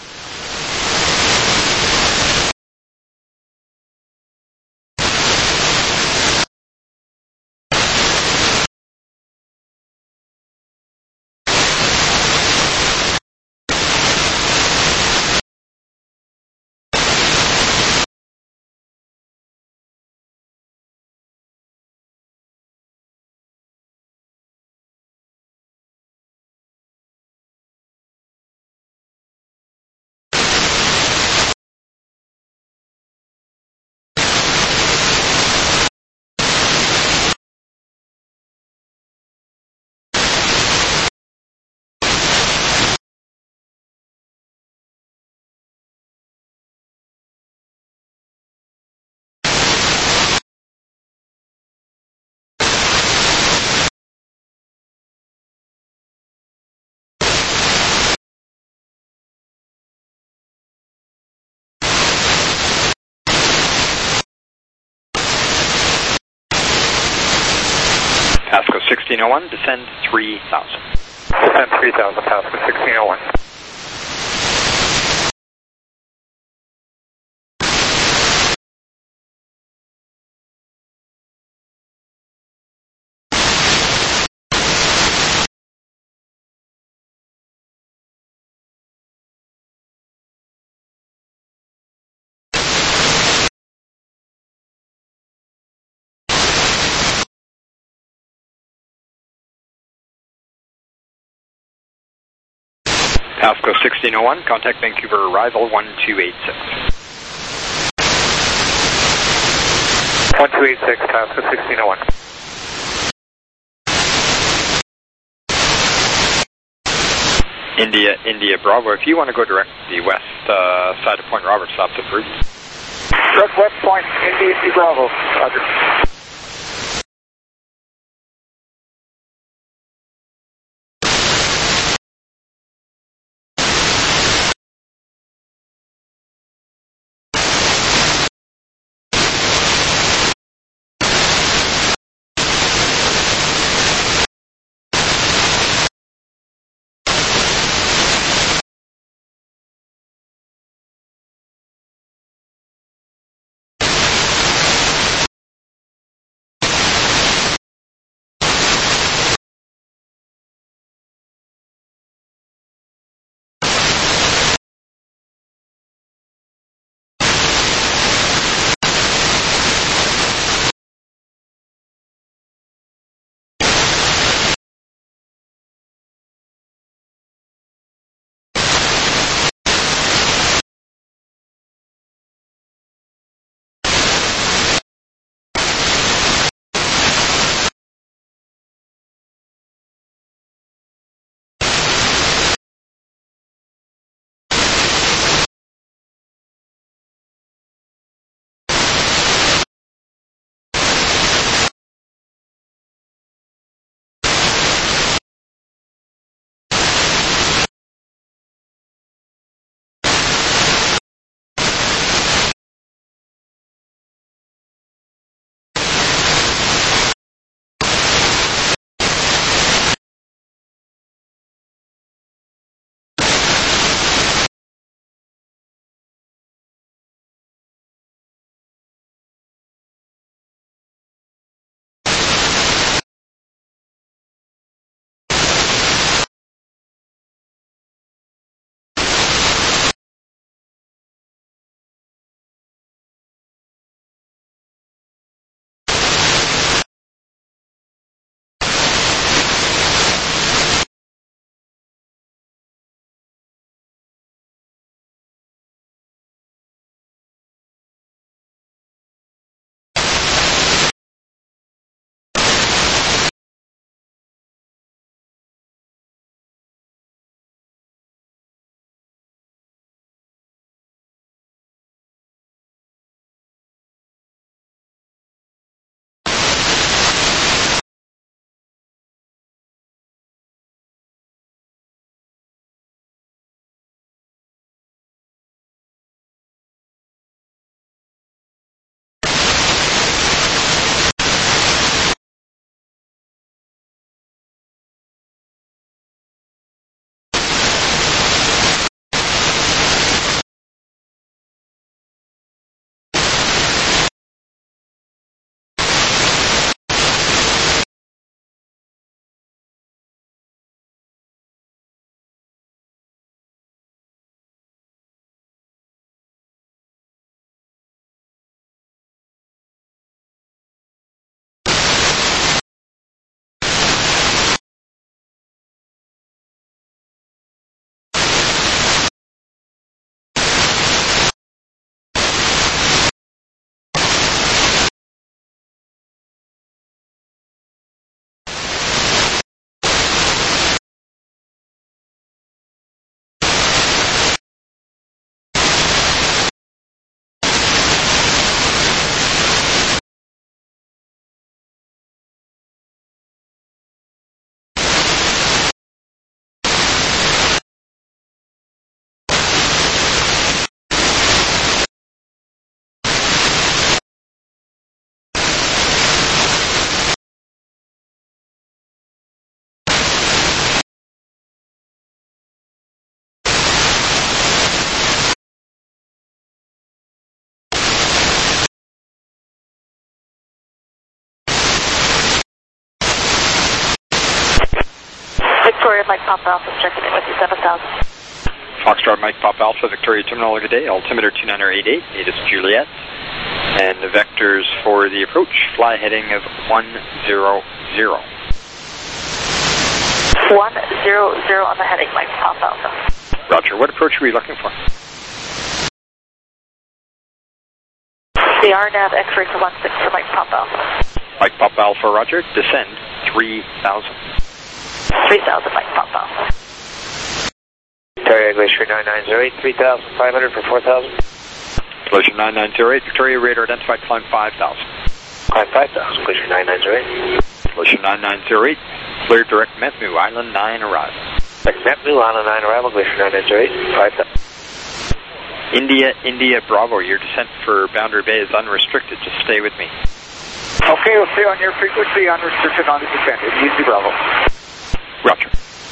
K: Pasco sixteen oh one, descend three thousand.
H: Descend three thousand, Pasco sixteen oh one.
K: Pasco sixteen oh one, contact Vancouver arrival one two eight six.
H: one two eight six, Pasco sixteen oh one.
K: India, India Bravo, if you want to go direct the west uh, side of Point Roberts, that's approved.
F: Direct west point, India, India Bravo, roger.
E: Victoria Mike Papa Alpha, checking in with you, seven thousand.
K: Foxtrot Mike Papa Alpha, Victoria Terminal, good day. Altimeter two nine eight eight, Natus Juliet. And the vectors for the approach, fly heading of one zero zero.
E: one zero zero on the heading, Mike Papa Alpha.
K: Roger, what approach were you looking for?
E: The R NAV X-ray for one six for Mike Papa Alpha.
K: Mike Papa Alpha, roger. Descend three thousand.
E: three thousand, Mike Papa Alpha.
B: Victoria Glacier nine nine zero eight, three thousand five hundred for four thousand.
K: Glacier nine nine zero eight, Victoria radar identified, climb five thousand.
B: Climb five thousand, Glacier nine nine zero eight.
K: Glacier nine nine zero eight, clear direct Metmu, Island nine arrival.
B: Direct Metmu, Island nine arrival, Glacier nine nine zero eight, five thousand.
K: India, India, Bravo, your descent for Boundary Bay is unrestricted, just stay with me.
F: Okay, we'll stay on your frequency, unrestricted on the descent. Easy Bravo.
K: Roger.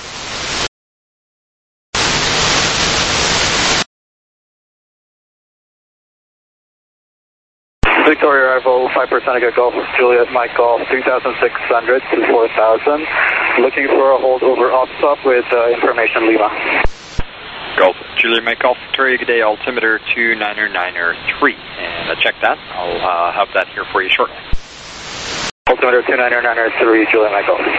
G: Victoria arrival, five percent Echo Golf, Juliet Mike Golf, three thousand six hundred to four thousand. Looking for a hold over off-stop with uh, information Lima.
K: Golf, Juliet Mike Golf, Victoria, good day, altimeter two nine nine three. And I check that, I'll uh, have that here for you shortly.
G: Altimeter two nine nine three, Juliet Mike Golf.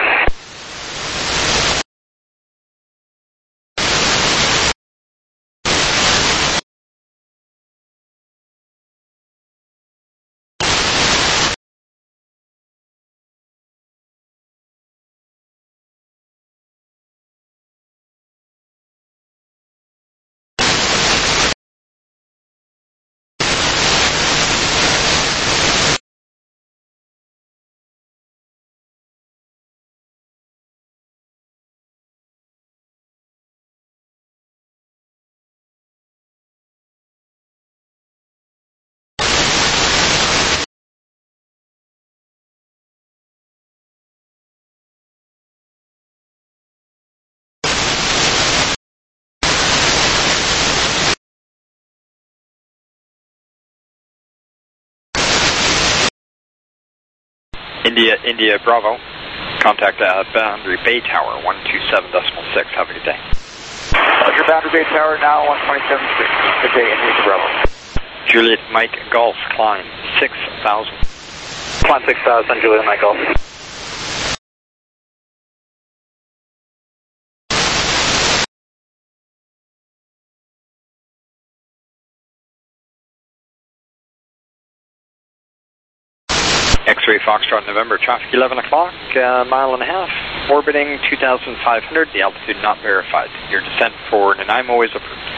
K: India, India, Bravo. Contact uh, Boundary Bay Tower, one two seven decimal six. Have a good day.
F: Roger, Boundary Bay Tower now, one twenty-seven six. Good day, India, Bravo.
K: Juliet Mike Golf, climb six thousand.
G: Climb six thousand, Juliet Mike Golf.
K: X-ray Foxtrot November, traffic eleven o'clock, uh, mile and a half, orbiting two thousand five hundred, the altitude not verified. Your descent for Nanaimo is approved.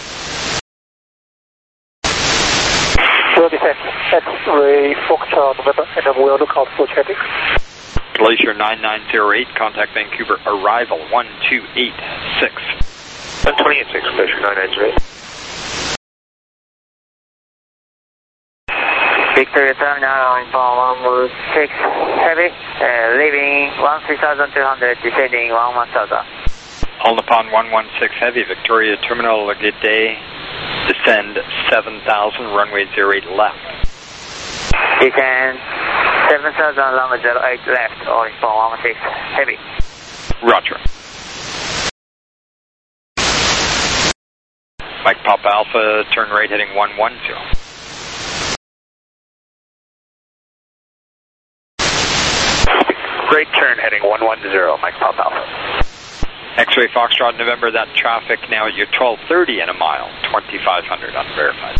G: Will descend, X-ray Foxtrot November, and then we'll look out for traffic.
K: Glacier nine nine zero eight, contact Vancouver, arrival one two eight six.
B: one twenty-eight six, Glacier nine nine zero eight.
L: Victoria Terminal in one one six heavy, uh, leaving one three thousand two hundred, descending one one thousand.
K: All upon one one six heavy, Victoria Terminal, a good day. Descend seven thousand, runway zero eight left.
L: Descend seven thousand, runway zero eight left, all in one one six heavy.
K: Roger. Mike Papa Alpha, turn right heading one one zero.
H: Great turn heading one one zero, Mike Papa Alpha.
K: X-ray Foxtrot November, that traffic now at your twelve thirty in a mile, twenty-five hundred unverified.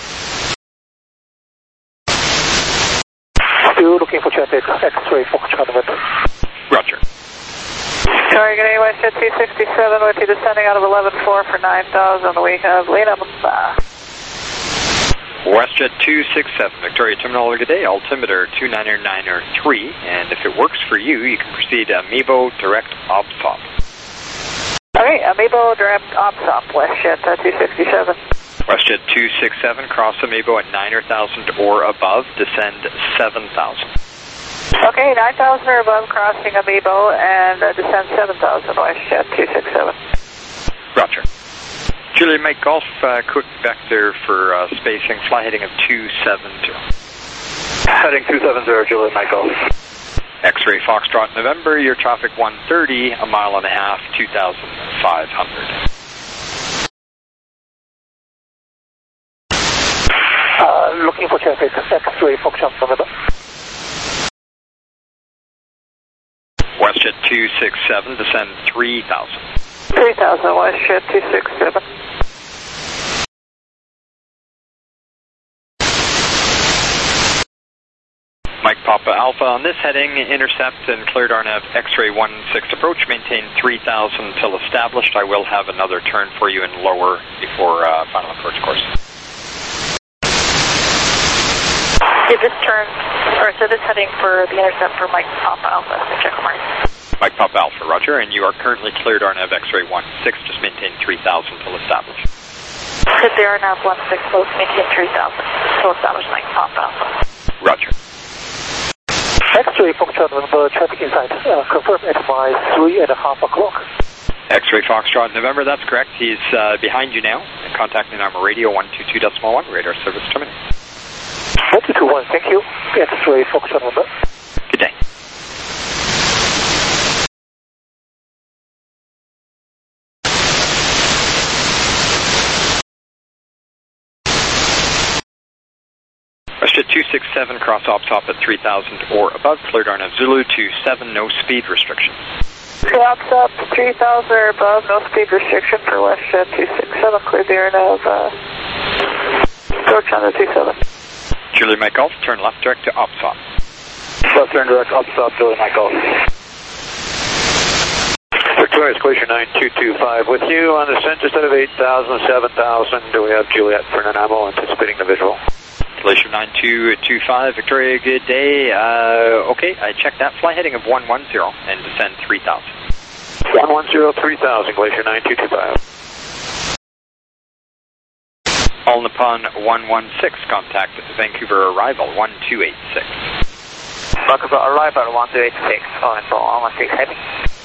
G: Still looking for traffic, X-ray Foxtrot November.
K: Roger.
E: Sorry, good day, WestJet two sixty-seven with you descending out of eleven four for nine thousand. We have Lena Mumba.
K: WestJet two sixty-seven, Victoria Terminal, good day, altimeter two nine nine three, and if it works for you, you can proceed Amiibo direct op top.
E: Okay, Amiibo direct op top, WestJet uh, two sixty-seven.
K: WestJet two sixty-seven, cross Amiibo at nine thousand or above, descend seven thousand.
E: Okay, nine thousand or above, crossing Amiibo, and uh, descend seven thousand, WestJet two sixty-seven.
K: Roger. Juliet Mike Golf, uh, quick vector for uh, spacing, fly heading of two seven zero.
G: Heading two seven zero, Juliet Mike Golf.
K: X-ray Foxtrot November, your traffic one thirty, a mile and a half, two thousand five hundred.
G: Uh, looking for traffic, X-ray Foxtrot November.
K: WestJet two six seven, descend three thousand.
E: three thousand, WestJet two six seven.
K: Mike Papa Alpha on this heading, intercept and cleared R N A V X-ray one six approach, maintain three thousand till established. I will have another turn for you and lower before uh, final approach course.
E: Did this turn, or so this heading for the intercept for Mike Papa Alpha, check mark.
K: Mike Papa Alpha, roger, and you are currently cleared R N A V X-ray one six, just maintain three thousand till established.
E: Did the R N A V one six both maintain three thousand till established Mike Papa Alpha?
K: Roger.
G: X-ray Foxtrot November, traffic inside, uh, confirmed at my three and a half o'clock.
K: X-ray Foxtrot November, that's correct. He's uh, behind you now. Contacting Armor Radio one two two point one, radar service terminated.
G: one two two one, thank you. X-ray Foxtrot November.
K: Good day. WestJet two six seven, cross ops op at three thousand or above, cleared R N A V Zulu two seven, no speed restriction.
E: Cross up three thousand or above, no speed restriction for WestJet two six seven, cleared the R N A V, uh, approach on the two seven.
K: Julie Mike Golf, turn left direct to ops op.
F: Left turn direct, ops op, Julie Mike Golf. Victoria's Glacier nine two two five with you on the descent just out of eight thousand, seven thousand. Do we have Juliet for Nanaimo anticipating the visual?
K: Glacier nine two two five, Victoria, good day. Uh, okay, I checked that. Fly heading of one one zero and descend three thousand.
F: one one zero, three thousand, Glacier nine two two five.
K: All Nippon one one six, contact Vancouver arrival one two eight six.
L: Vancouver arrival one two eight six, All Nippon one one six heavy.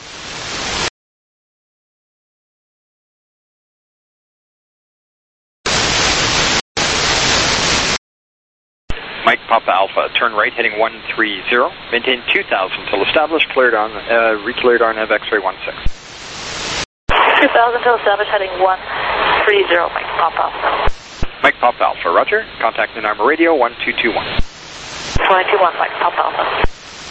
K: Mike Papa Alpha, turn right heading one three zero, maintain two thousand till established, cleared on, uh, re-cleared R N A V X-ray one six.
E: two thousand till established heading one three zero, Mike Papa Alpha.
K: Mike Papa Alpha, roger, contact Armor Radio one two two one.
E: one two one, Mike Papa Alpha.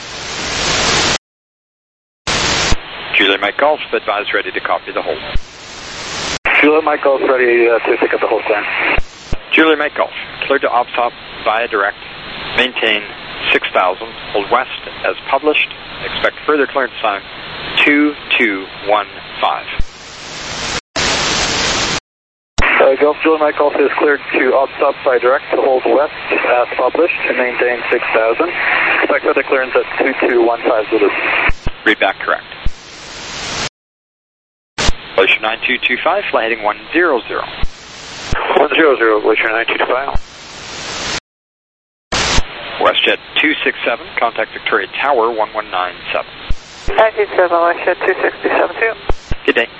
K: Juliet Mike Golf, advise ready to copy the hold.
F: Juliet Mike Golf ready uh, to pick up the hold sign.
K: Juliet Mike Golf, cleared to ops op via direct, maintain six thousand, hold west as published, expect further clearance time two two one five.
F: Uh, Golf Juliet Mike Golf is cleared to ops op by direct to hold west as published and maintain six thousand. Expect further clearance at two two one five Zulu.
K: Read back correct. Glacier nine two two five, fly heading one zero zero.
F: one zero zero, Glacier nine two two five.
K: WestJet two six seven, contact Victoria Tower one one nine seven.
E: nine two seven, WestJet two six seven two.
K: Good day.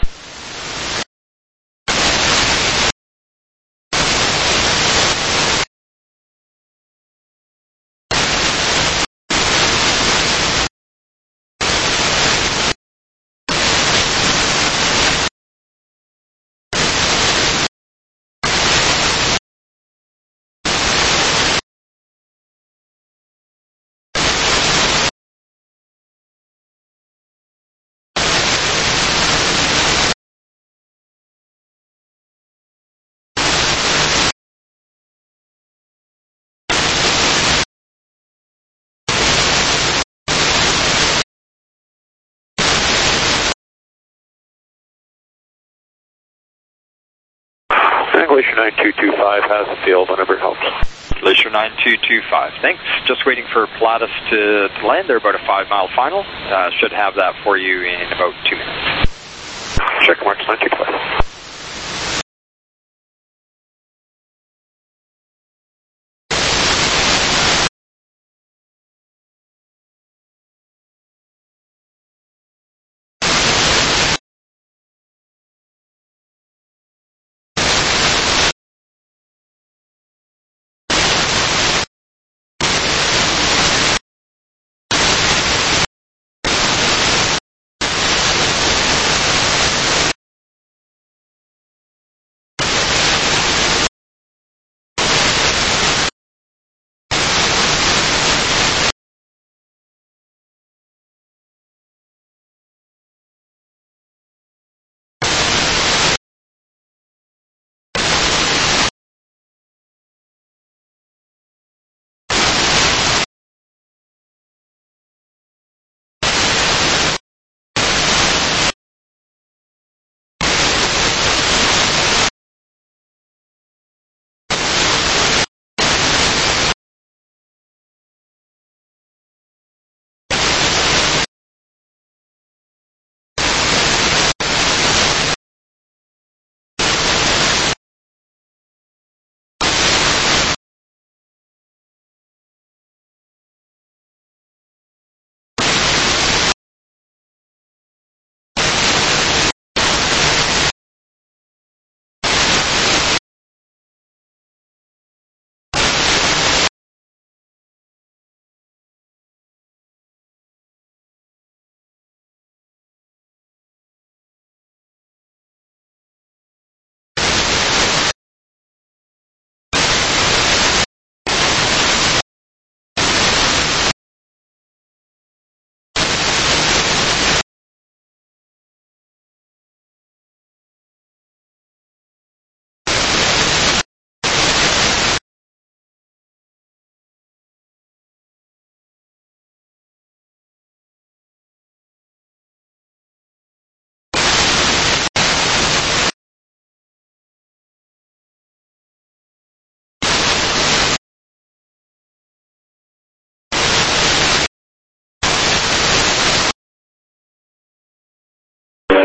F: Glacier nine two two five has the field whenever it helps.
K: Glacier nine two two five, thanks. Just waiting for Pilatus to, to land. They're about a five mile final. Uh, should have that for you in about two minutes.
F: Check marks nine two two five.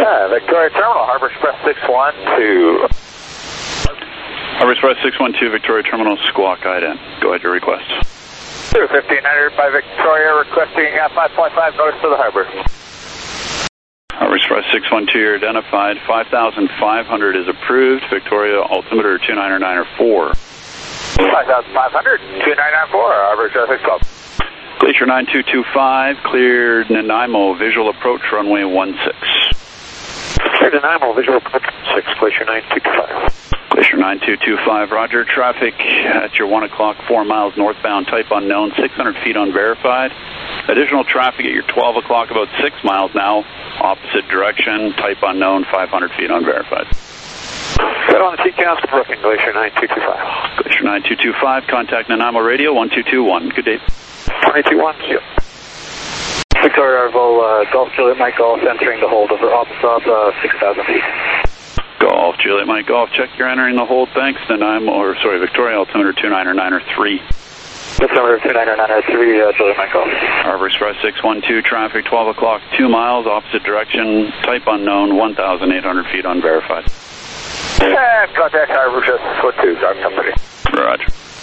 D: Uh, Victoria Terminal, Harbor Express six one two.
I: Harbor Express six one two, Victoria Terminal, squawk ident. Go ahead, your request.
D: Through fifteen hundred by Victoria, requesting uh, five point five notice to the harbor.
I: Harbor Express six one two, you're identified. five thousand five hundred is approved. Victoria, altimeter two nine nine four.
D: five thousand five hundred, two nine nine four, Harbor Express six one.
I: Glacier nine two two five, cleared Nanaimo, visual approach, runway one six.
G: Cleared Nanaimo, visual approach six, Glacier nine two two five.
I: Glacier nine two two five, roger. Traffic at your one o'clock, four miles northbound, type unknown, six hundred feet unverified. Additional traffic at your twelve o'clock, about six miles now, opposite direction, type unknown, five hundred feet unverified.
G: Good on the T count, booking Glacier nine two two five.
I: Glacier nine two two five, contact Nanaimo Radio one two two one. Good day.
G: twenty-two one, yep. Victoria Arvo, uh, Golf Juliet Mike Golf, entering the hold over Opstop, uh, six thousand feet.
I: Golf, Juliet Mike Golf, check you're entering the hold, thanks. Nanaimo, or sorry, Victoria, altimeter two nine nine three.
G: Altimeter two nine nine three, uh, Juliet Mike Golf.
I: Harbor Express six one two, traffic twelve o'clock, two miles, opposite direction, type unknown, one thousand eight hundred feet unverified.
D: And contact Harbor Express six one two, Dark Company.
I: Roger.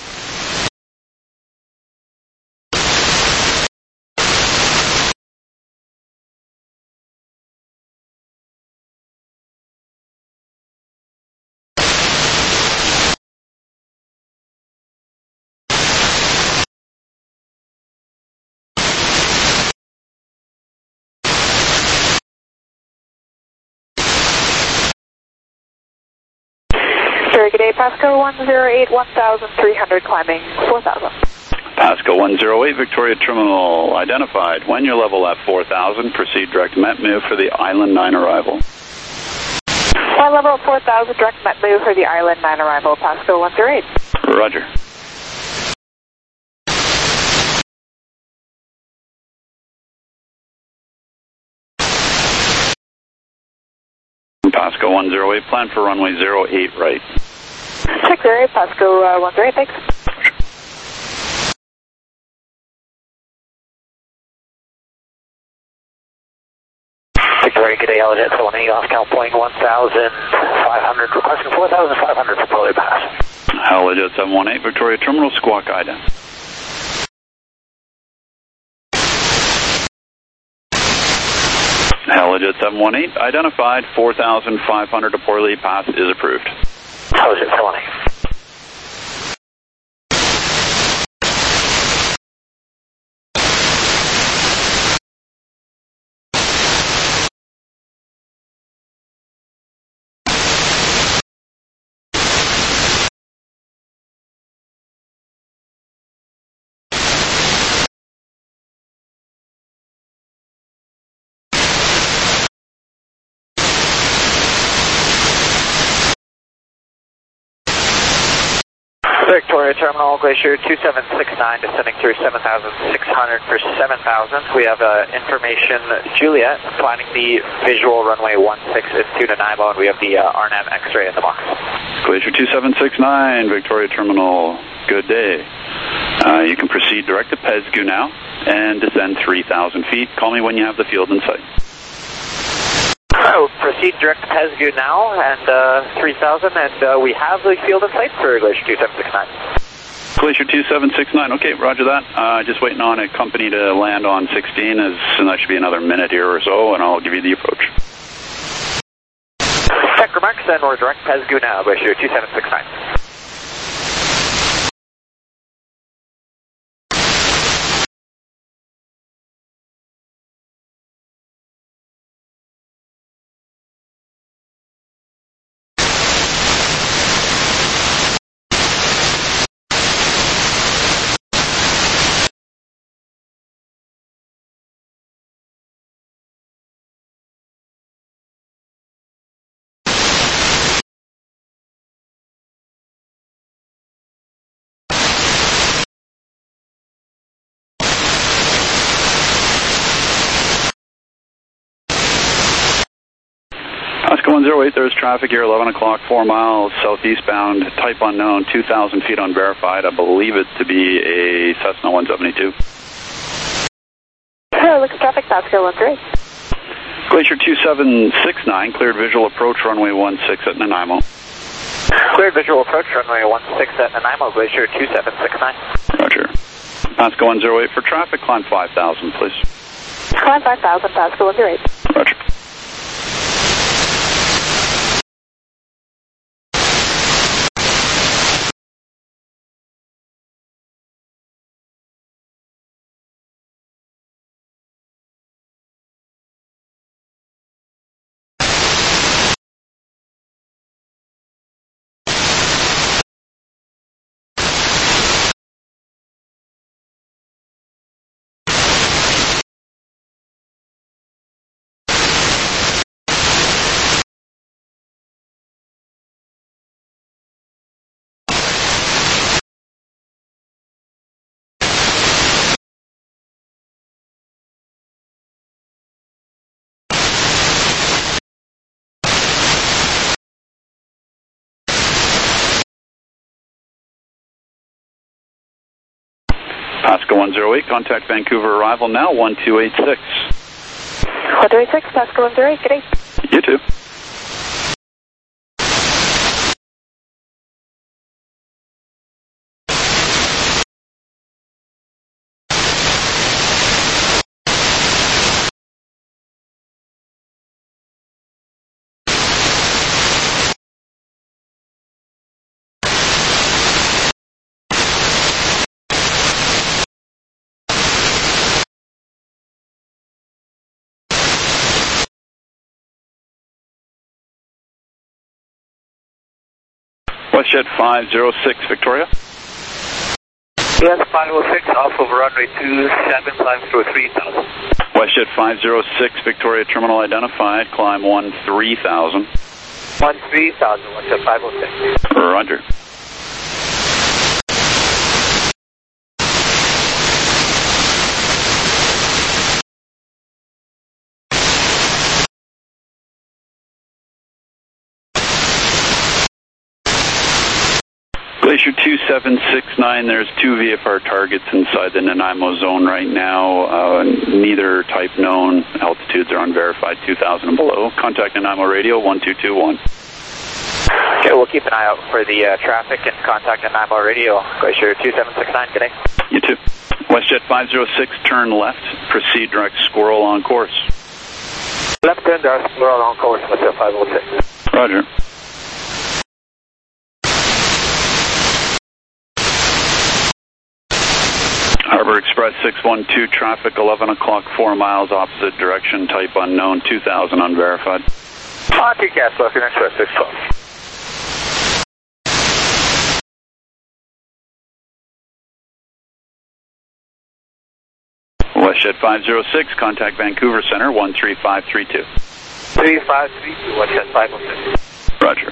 E: Very good day, Pasco one zero eight, one thousand three hundred, climbing four thousand.
I: Pasco one zero eight, Victoria Terminal, identified. When you're level at four thousand, proceed direct Met move for the Island nine arrival.
E: Flight level at four thousand, direct Met move for the Island nine arrival, Pasco one zero eight.
I: Roger. Pasco one zero eight, plan for runway zero eight right.
E: Check zero eight, Pasco uh, one zero eight, thanks.
G: Victoria, good day, Elliot, so one eight off count point one thousand five hundred, requesting four thousand five hundred for Polar Pass.
I: Elliot seven one eight, Victoria Terminal, squawk ident. Elliot seven one eight, identified, four thousand five hundred to Port Pass is approved.
G: Elliot seven one eight.
L: Victoria Terminal, Glacier two seven six nine, descending through seven thousand six hundred for seven thousand. We have uh, information Juliet, planning the visual runway one six into Nanaimo, and we have the uh, R NAV X-ray in the box.
I: Glacier two seven six nine, Victoria Terminal, good day. Uh, you can proceed direct to Pesgu now and descend three thousand feet. Call me when you have the field in sight.
L: So proceed direct to Pesgu now, and uh, three thousand, and uh, we have the field in sight for Glacier two seven six nine.
I: Glacier two seven six nine, okay, roger that. Uh, just waiting on a company to land on sixteen, as, and that should be another minute here or so, and I'll give you the approach.
L: Check remarks, and we're direct Pesgu now, Glacier two seven six nine.
I: Oscar one zero eight, there's traffic here, eleven o'clock, four miles southeastbound, type unknown, two thousand feet unverified. I believe it to be a Cessna one seventy-two.
E: Hello, looks traffic, Pasco one three.
I: Glacier two seven six nine, cleared visual approach runway one six at Nanaimo.
L: Cleared visual approach runway one six at Nanaimo, Glacier two seven six nine.
I: Roger. Pasco one zero eight for traffic, climb five thousand, please.
E: Climb five thousand, Pasco one zero eight.
I: Roger. Pasco one zero eight, contact Vancouver arrival now, one two eight six.
E: one two eight six, Pasco one zero eight, good day.
I: You too. WestJet five zero six, Victoria.
B: Yes, five oh six, off of runway two seven, climb through three thousand.
I: WestJet five zero six, Victoria, terminal identified, climb one three thousand.
B: one three thousand, WestJet five oh six.
I: Roger. Glacier two seven six nine, there's two V F R targets inside the Nanaimo zone right now. Uh, neither type known. Altitudes are unverified, two thousand and below. Contact Nanaimo radio, one two two one.
L: Okay, we'll keep an eye out for the uh, traffic and contact Nanaimo radio. Glacier two seven six nine, good day.
I: You too. WestJet five zero six, turn left, proceed direct Squirrel on course.
B: Left turn direct Squirrel on course, WestJet five oh six.
I: Roger. Harbor Express six one two, traffic eleven o'clock, four miles opposite direction, type unknown, two thousand unverified.
B: Ah, T C A S, Western Express six twelve.
I: WestJet five zero six, contact Vancouver Center, one three five three two.
B: three five three two, WestJet five oh six.
I: Roger.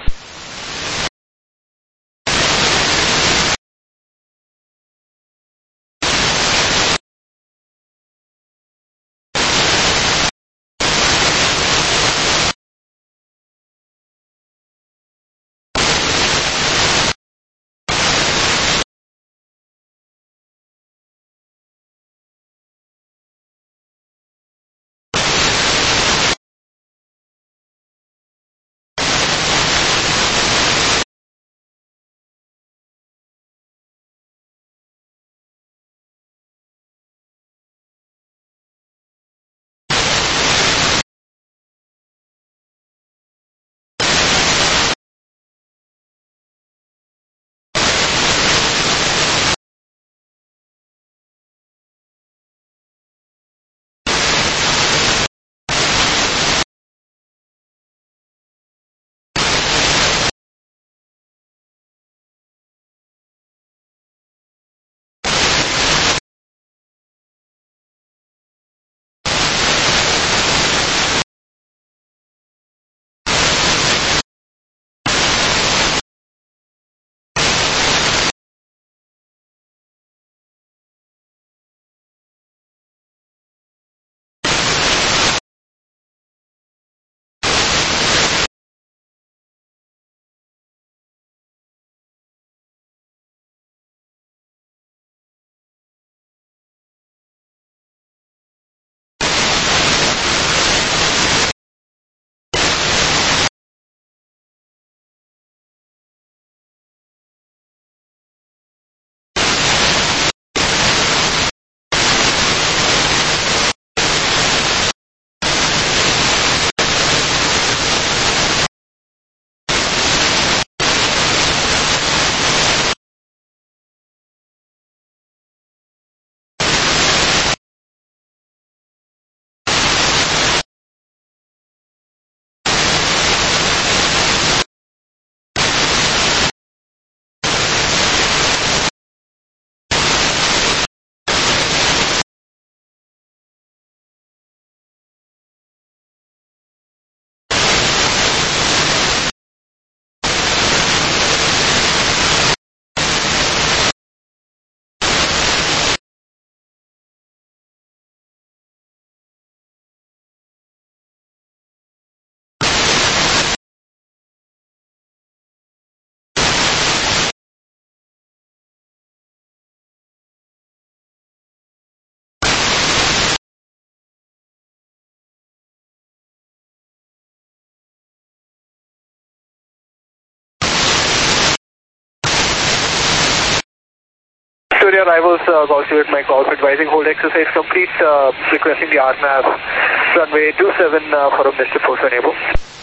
G: With your arrivals, uh, Golf Juliet Mike Golf advising hold exercise complete, uh, requesting the R N A V runway two seven uh, for a Mister Post enable.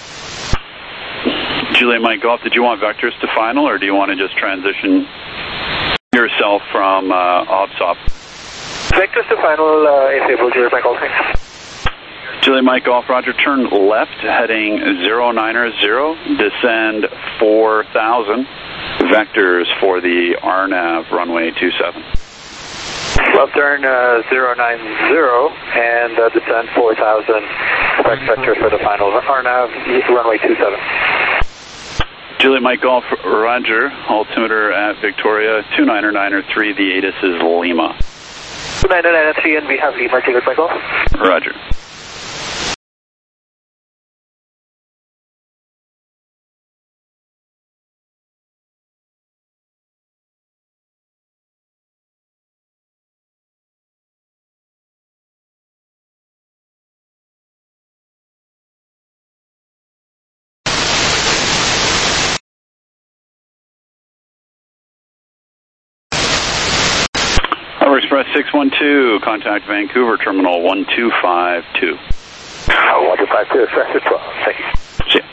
I: Juliet Mike Golf, did you want vectors to final, or do you want to just transition yourself from uh, OBSOP?
G: Vectors to final, uh, if able, Juliet Mike Golf.
I: Juliet Mike Golf, Roger, turn left, heading zero niner zero, descend four thousand, vectors for the R N A V runway two seven.
L: Left turn uh, zero nine zero and uh, descend four thousand, correct vector for the final R N A V runway two seven.
I: Juliet Mike Golf, Roger, altimeter at Victoria, two niner niner three, the A T I S is Lima.
G: two niner niner three and we have Lima, Juliet Mike Golf.
I: Roger. Express six one two, contact Vancouver Terminal one two five two.
L: one two five two, Express twelve, thank you.
I: See ya.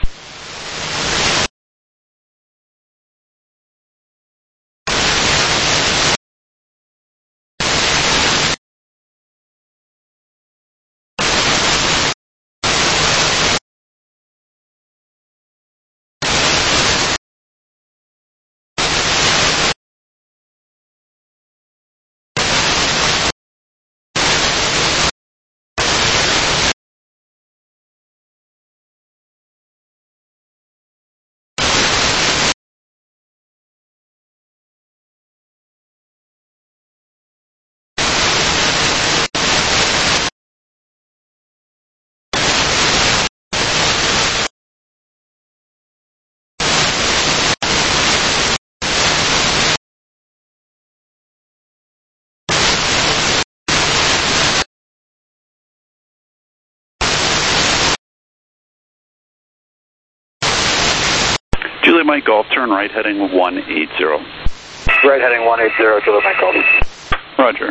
I: Juliet Mike Golf, turn right heading one eighty.
L: Right heading one eighty, Juliet Mike Golf.
I: Roger.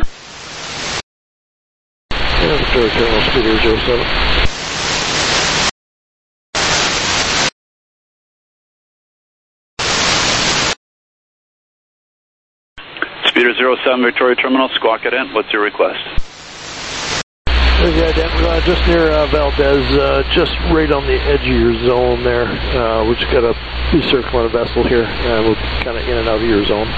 M: Yeah, Victoria Terminal, Speeder zero seven.
I: Speeder zero seven, Victoria Terminal, Squawk Cadent, what's your request?
M: Yeah, Dan, uh, just near uh, Valdez, uh, just right on the edge of your zone there. Uh, we're just got to be circling a vessel here, and we're kind of in and out of your zone.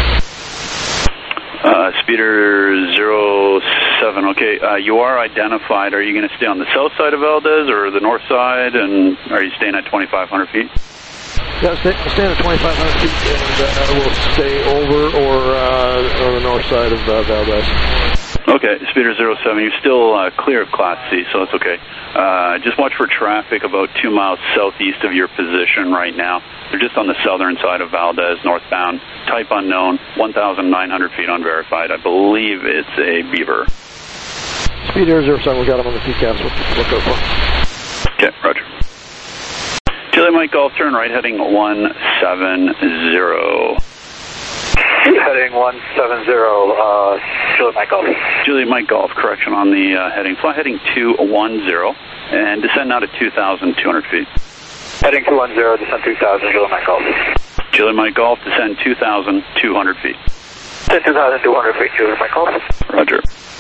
I: Uh, Speeder zero seven, okay. Uh, you are identified. Are you going to stay on the south side of Valdez or the north side, and are you staying at twenty-five hundred feet?
M: Yeah, stay, stay at twenty-five hundred feet, and uh, we'll stay over or uh, on the north side of uh, Valdez.
I: Okay, Speeder zero seven, you're still uh, clear of Class C, so that's okay. Uh, just watch for traffic about two miles southeast of your position right now. They're just on the southern side of Valdez, northbound, type unknown, one thousand nine hundred feet unverified. I believe it's a Beaver.
M: Speeder zero seven, we got him on the P CAS. We'll look out for.
I: Okay, roger. Juliet Mike Golf, turn right heading one seven zero.
L: Heading one seven zero, uh, Juliet Mike Golf.
I: Juliet Mike Golf, correction on the uh, heading. Fly heading two one zero and descend now to two thousand two hundred feet.
L: Heading two one zero, descend two thousand, Juliet Mike Golf.
I: Juliet Mike Golf, descend two thousand two hundred feet.
L: Descend two thousand two hundred feet, Juliet Mike Golf.
I: Roger.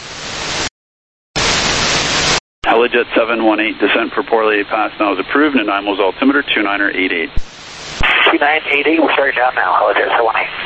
I: Helijet seven one eight, descent for Port Pass now is approved, and IMO's altimeter two niner eight eight.
L: two nine eight eight, we're starting down now, Helijet seven one eight.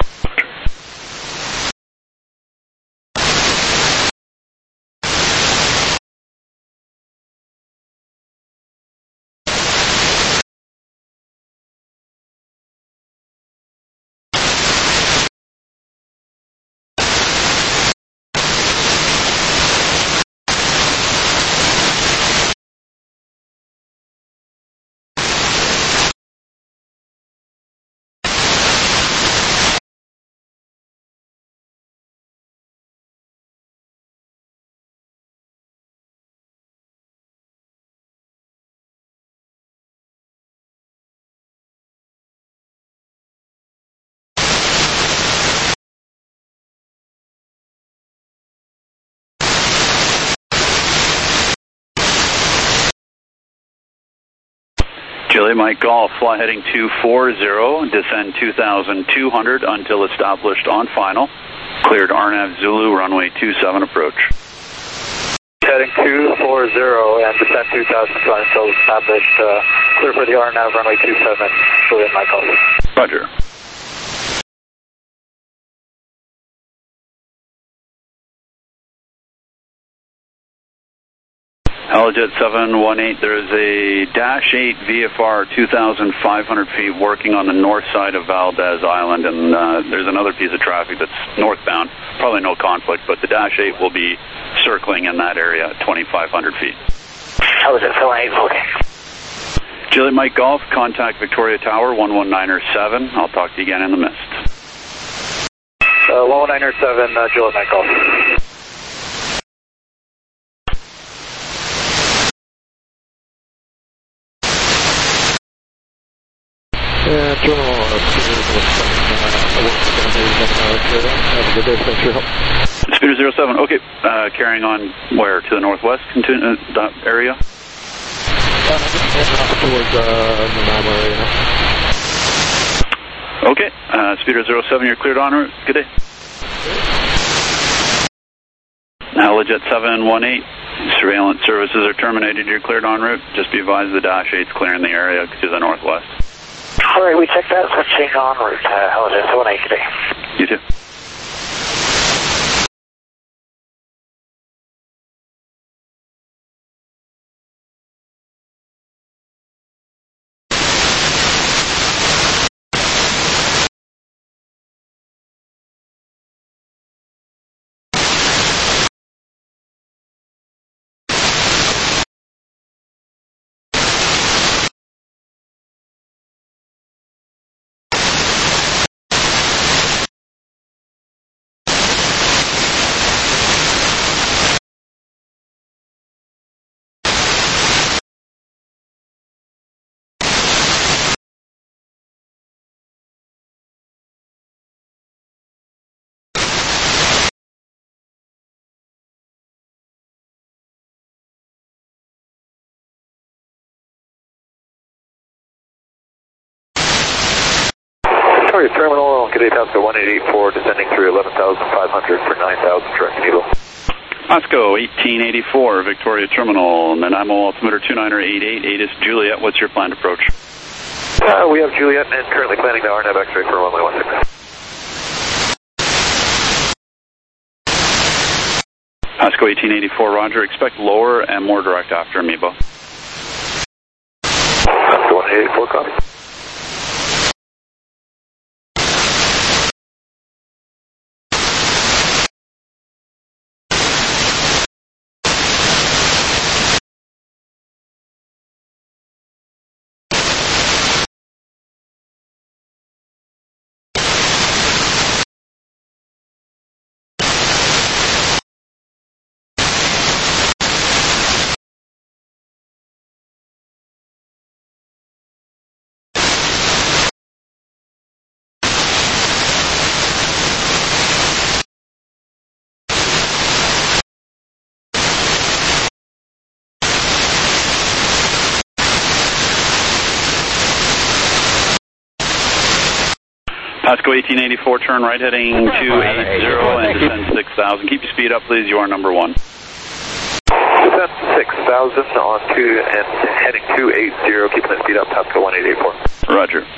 I: Juliet Mike Golf, fly heading two four zero, descend two thousand two hundred until established on final. Cleared R N A V Zulu, runway two seven approach.
L: Heading two four zero and descend two thousand until established. Uh, clear for the R N A V, runway two seven, Juliet Mike Golf.
I: Roger. Helijet seven one eight, there is a Dash eight V F R two thousand five hundred feet working on the north side of Valdez Island, and uh, there's another piece of traffic that's northbound. Probably no conflict, but the Dash eight will be circling in that area at twenty-five hundred feet.
L: Helijet seven one eight, okay.
I: Juliet Mike Golf, contact Victoria Tower one one nine seven. I'll talk to you again in the mist.
L: Uh, one one nine seven, uh, Juliet Mike Golf.
M: Yeah, terminal, uh, have a good day, thanks for your help.
I: Speeder zero seven, okay, uh, carrying on where, to the northwest continu- uh, area?
M: Uh, just heading off towards, uh, Nanaimo area now.
I: Okay, uh, Speeder zero seven, you're cleared en route, good day. Helijet seven one eight, surveillance services are terminated, you're cleared en route, just be advised the Dash eight's clearing the area to the northwest.
L: All right, we checked that. Switching en route. Uh, Helijet seven one eight today.
I: You too.
J: Victoria Terminal, good day, Pasco one eight eight four, descending through eleven thousand five hundred for nine thousand, direct needle.
I: Pasco eighteen eighty-four, Victoria Terminal, Nanaimo altimeter two nine eight eight, eight is Juliet, what's your planned approach?
J: Uh, we have Juliet and currently planning the R N A V X-ray for runway one six.
I: Pasco eighteen eighty-four, roger, expect lower and more direct after Amoeba.
J: Pasco one eight eight four, copy.
I: Pasco eighteen eighty-four, turn right heading two eighty and descend six thousand. Keep your speed up, please. You are number one.
J: Descend six thousand on two and heading two eighty, keeping the speed up, Pasco one eight eight four.
I: Roger.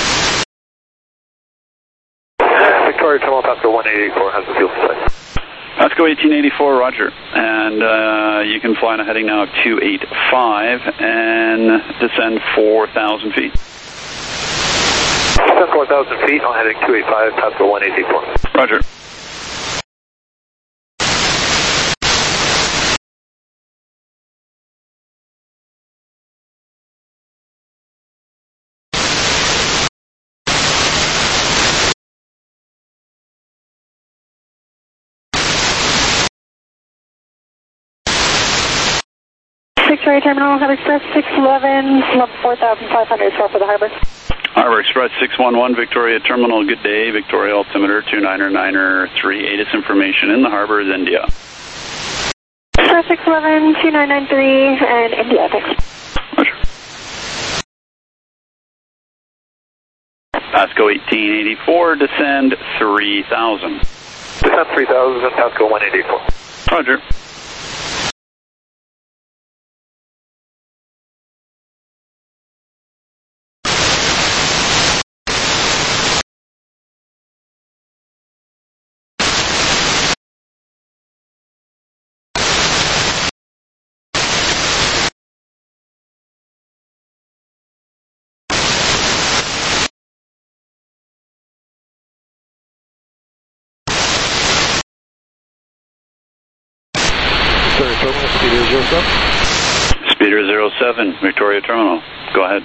J: Victoria Terminal, Pasco one eight eight four has the field in sight.
I: Let's go eighteen eighty-four, roger. And uh, you can fly in a heading now of two eighty-five and descend four thousand feet.
J: Descend four thousand feet on heading two eighty-five, Pascal one eighty-four.
I: Roger.
E: Victoria Terminal, Hub Express six eleven, four thousand five hundred, for the harbor.
I: Harbor Express six one one, Victoria Terminal, good day. Victoria altimeter two niner niner three eight. It's information in the harbor is India.
E: Express six eleven, two nine nine three, and India, thanks.
I: Roger. Pasco eighteen eighty-four, descend three thousand.
J: Descend three thousand, Pasco one eighty-four.
I: Roger.
M: Terminal, Speeder zero seven.
I: Speeder zero seven, Victoria Terminal. Go ahead.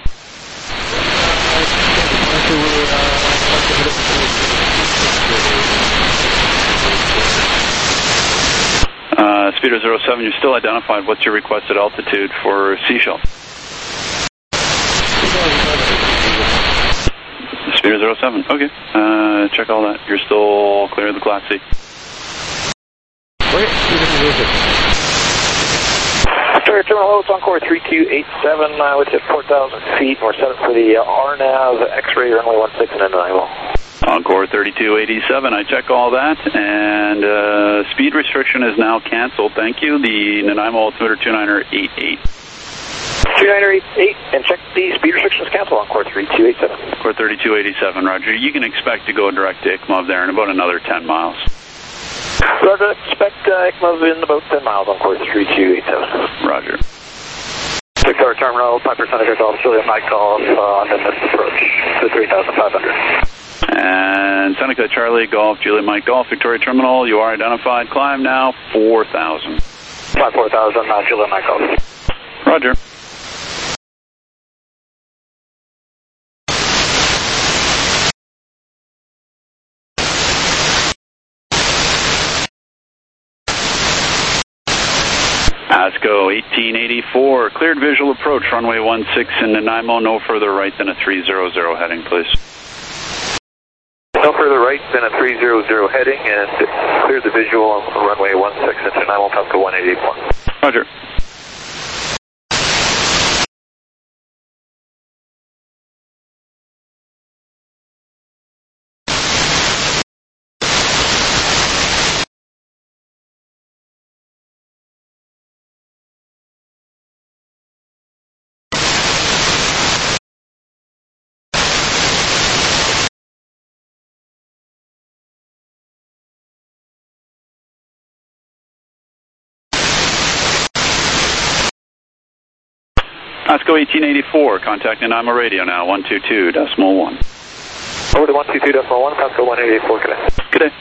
I: Uh, Speeder zero seven, you're still identified. What's your requested altitude for Seashell? Speeder zero seven, okay. Uh, check all that. You're still clear of the Class C.
M: Okay, Speeder zero seven.
L: Victoria Terminal, it's Encore three two eight seven, uh, it's at four thousand feet. We're set up for the uh, R NAV, X-ray, runway one six and Nanaimo.
I: Encore thirty-two eighty-seven, I check all that, and uh, speed restriction is now canceled. Thank you. The Nanaimo altimeter two niner eight eight.
L: two niner eight eight, and check the speed restrictions cancel, Encore three two eight seven.
I: Encore thirty-two eighty-seven, roger. You can expect to go direct to I C M O V there in about another ten miles.
L: Roger, expect uh, I C M O V in about ten miles on course three two eight seven.
I: Roger.
L: Victoria Terminal, five percent of Golf, Julia Mike Golf uh, on the missed approach to three thousand five hundred.
I: And Seneca Charlie Golf, Julia Mike Golf, Victoria Terminal, you are identified. Climb now, four thousand.
L: Climb four thousand, uh, Julia Mike Golf.
I: Roger. Pasco eighteen eighty-four, cleared visual approach, runway one six in Nanaimo, no further right than a three hundred heading, please.
J: No further right than a three hundred heading, and cleared the visual on runway one six into Nanaimo, Pasco one eighty-four.
I: Roger. Pasco eighteen eighty-four, contact Nanaimo radio now, one two two decimal one.
J: Over to one two two decimal one, Pasco one eighty-four, good day.
I: Good day.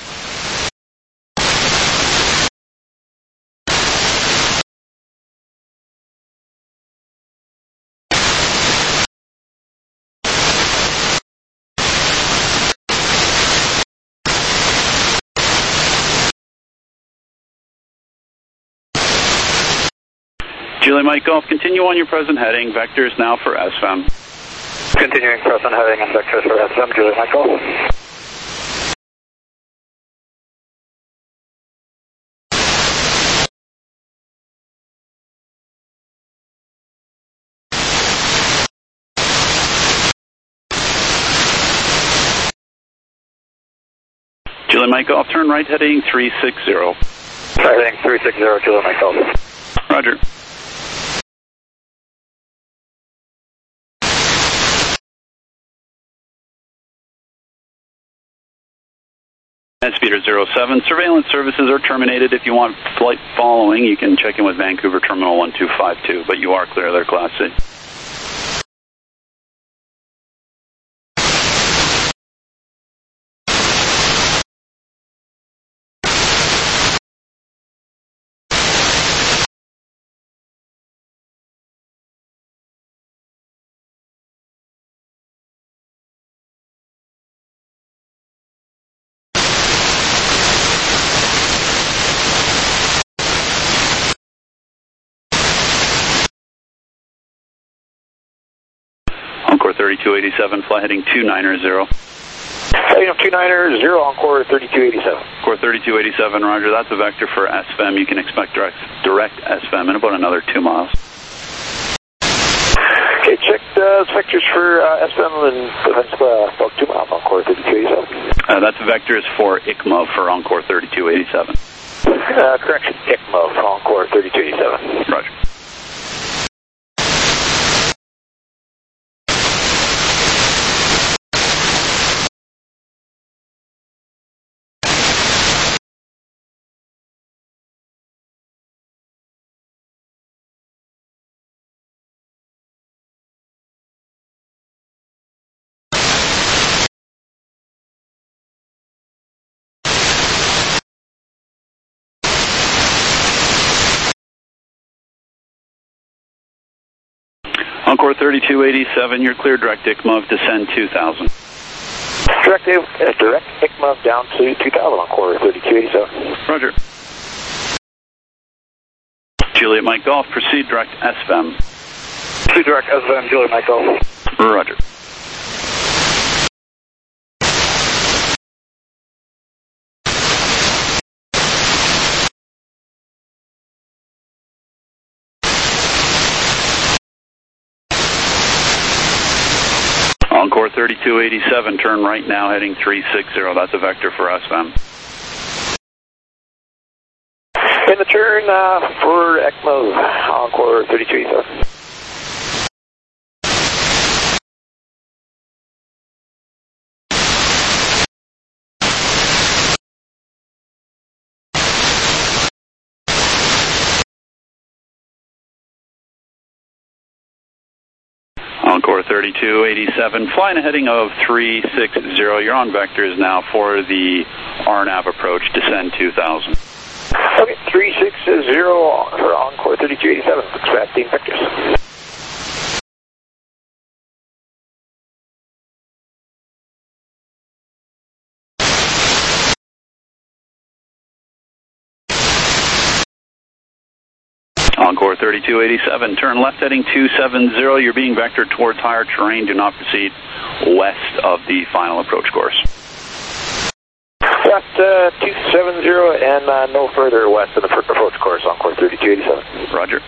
I: Julie Mike Golf, continue on your present heading. Vectors now for S V M.
L: Continuing present heading and vectors for S V M, Julie Mike Golf.
I: Julie Mike Golf, turn right heading three sixty.
L: Right heading three sixty, Julie Mike Golf.
I: Roger. Speeder zero seven, surveillance services are terminated. If you want flight following, you can check in with Vancouver Terminal one two five two, but you are clear there, Class C. Encore thirty-two eighty-seven, fly heading two niner zero.
L: Heading up two niner zero, Encore thirty-two eighty-seven.
I: Encore thirty-two eighty-seven, roger. That's a vector for S V E M. You can expect direct, direct S V E M in about another two miles.
L: Okay, check the vectors for uh, S V E M and uh, about two miles, Encore thirty-two eighty-seven.
I: Uh, that's vectors for I C M O for Encore thirty-two eighty-seven.
L: Uh, correction, I C M O for Encore thirty-two eighty-seven.
I: Roger. Encore thirty-two eighty-seven, you're clear direct I C M O, descend two thousand.
L: Direct, uh, direct I C M O down to two thousand, Encore thirty-two eighty-seven.
I: Roger. Juliet Mike Golf, proceed direct S V E M.
L: Proceed direct S V E M, Juliet Mike Golf.
I: Roger. Encore thirty-two eighty-seven, turn right now, heading three sixty. That's a vector for S V E M.
L: In the turn uh, for I C M O, Encore thirty-two eighty-seven.
I: Encore thirty-two eighty-seven, flying a heading of three sixty. You're on vectors now for the R NAV approach, descend two thousand.
L: Okay, three sixty for Encore thirty-two eighty-seven, expecting vectors.
I: Encore thirty-two eighty-seven, turn left heading two seventy. You're being vectored towards higher terrain. Do not proceed west of the final approach course.
L: Left uh, two seventy and uh, no further west of the approach course, Encore thirty-two eighty-seven.
I: Roger.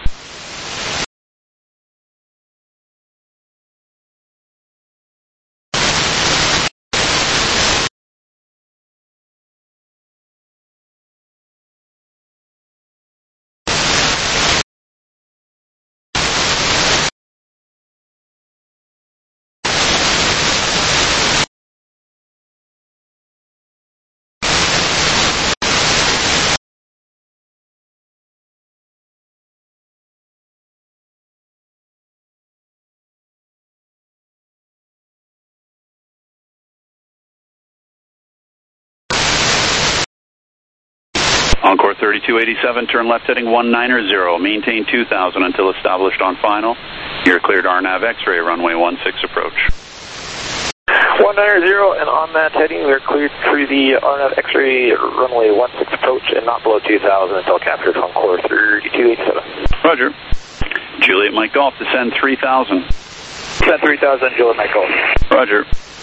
I: Encore thirty-two eighty-seven, turn left heading one niner zero, maintain two thousand until established on final. You're cleared R NAV X-ray, runway one six approach.
L: one niner zero, and on that heading, we're cleared through the R NAV X-ray, runway one six approach, and not below two thousand until captured, Encore thirty-two eighty-seven.
I: Roger. Juliet Mike Golf, descend three thousand.
L: Descend three thousand, Juliet Mike Golf.
I: Roger.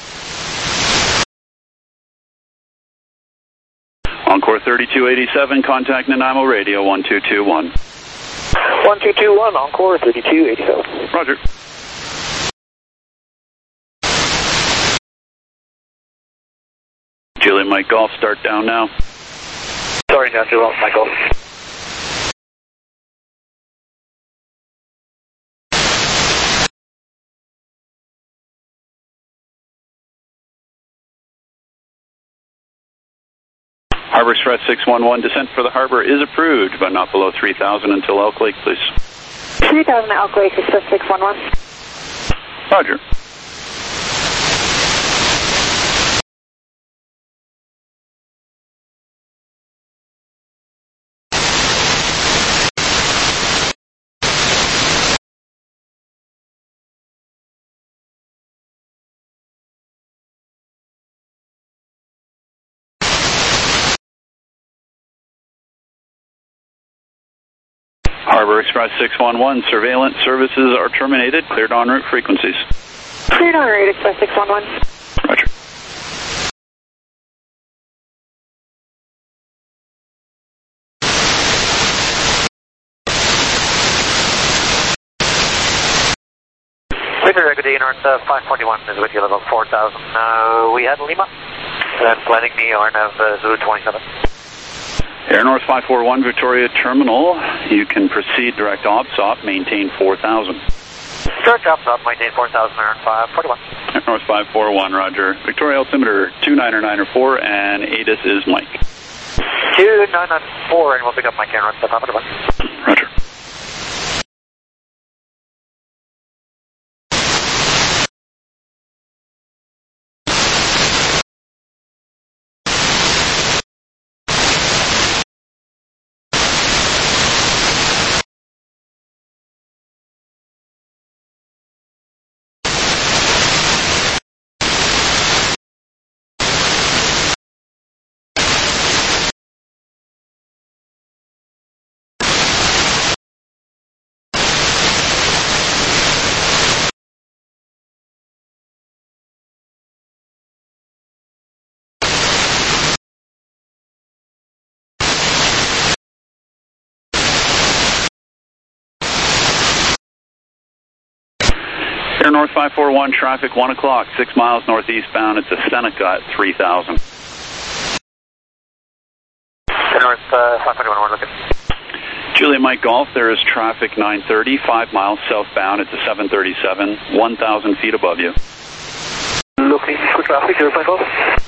I: Encore thirty-two eighty-seven, contact Nanaimo Radio one two two one.
L: one two two one, Encore thirty-two eighty-seven.
I: Roger. Juliet Mike Golf, start down now.
L: Starting down, Juliet Mike Golf.
I: Harbor Express six one one, descent for the harbor is approved, but not below three thousand until Elk Lake, please.
E: three thousand Elk Lake, Express six one one.
I: Roger. Harbor Express six one one, surveillance services are terminated. Cleared en route frequencies.
E: Cleared en route, Express six one one.
I: Roger.
L: Clear, good day, North uh, five forty-one is with you, level four thousand. Uh, we had Lima, then planning the R N A V uh, Zulu twenty-seven.
I: Air North five four one, Victoria Terminal. You can proceed direct O B S O P, maintain four thousand.
L: Direct O B S O P, maintain four thousand, Air five forty-one.
I: Air North five four one, Roger. Victoria altimeter two nine nine four, and A D I S is Mike.
L: two nine nine four, and we'll pick up Mike Air North five forty-one.
I: Roger. Air North five four one, traffic one o'clock, six miles northeast bound. It's a Seneca at three thousand.
L: Air North uh, five forty-one, we're looking.
I: Juliet Mike Golf, there is traffic nine thirty, five miles southbound. It's a seven thirty-seven, one thousand feet above you.
G: Looking for traffic, Juliet Mike Golf.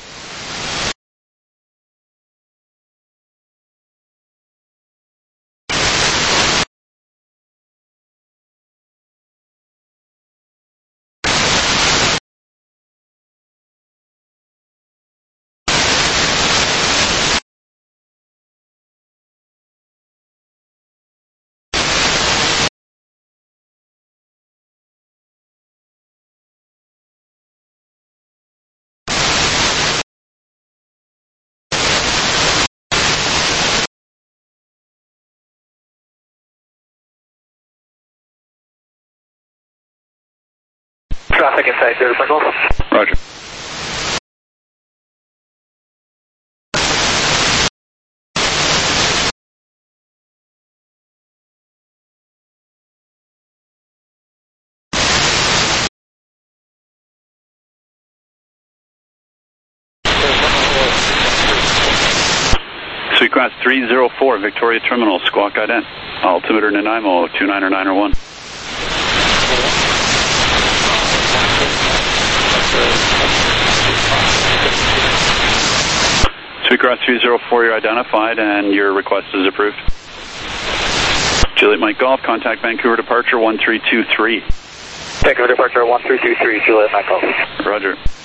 G: Traffic inside Juliet Mike Golf.
I: Roger. Suite three zero four, Victoria Terminal, squawk ident. Altimeter Nanaimo, two nine nine one. Suite three zero four, you're identified and your request is approved. Juliet Mike Golf, contact Vancouver departure one three two three.
L: Vancouver departure one three two three, Juliet Mike Golf.
I: Roger.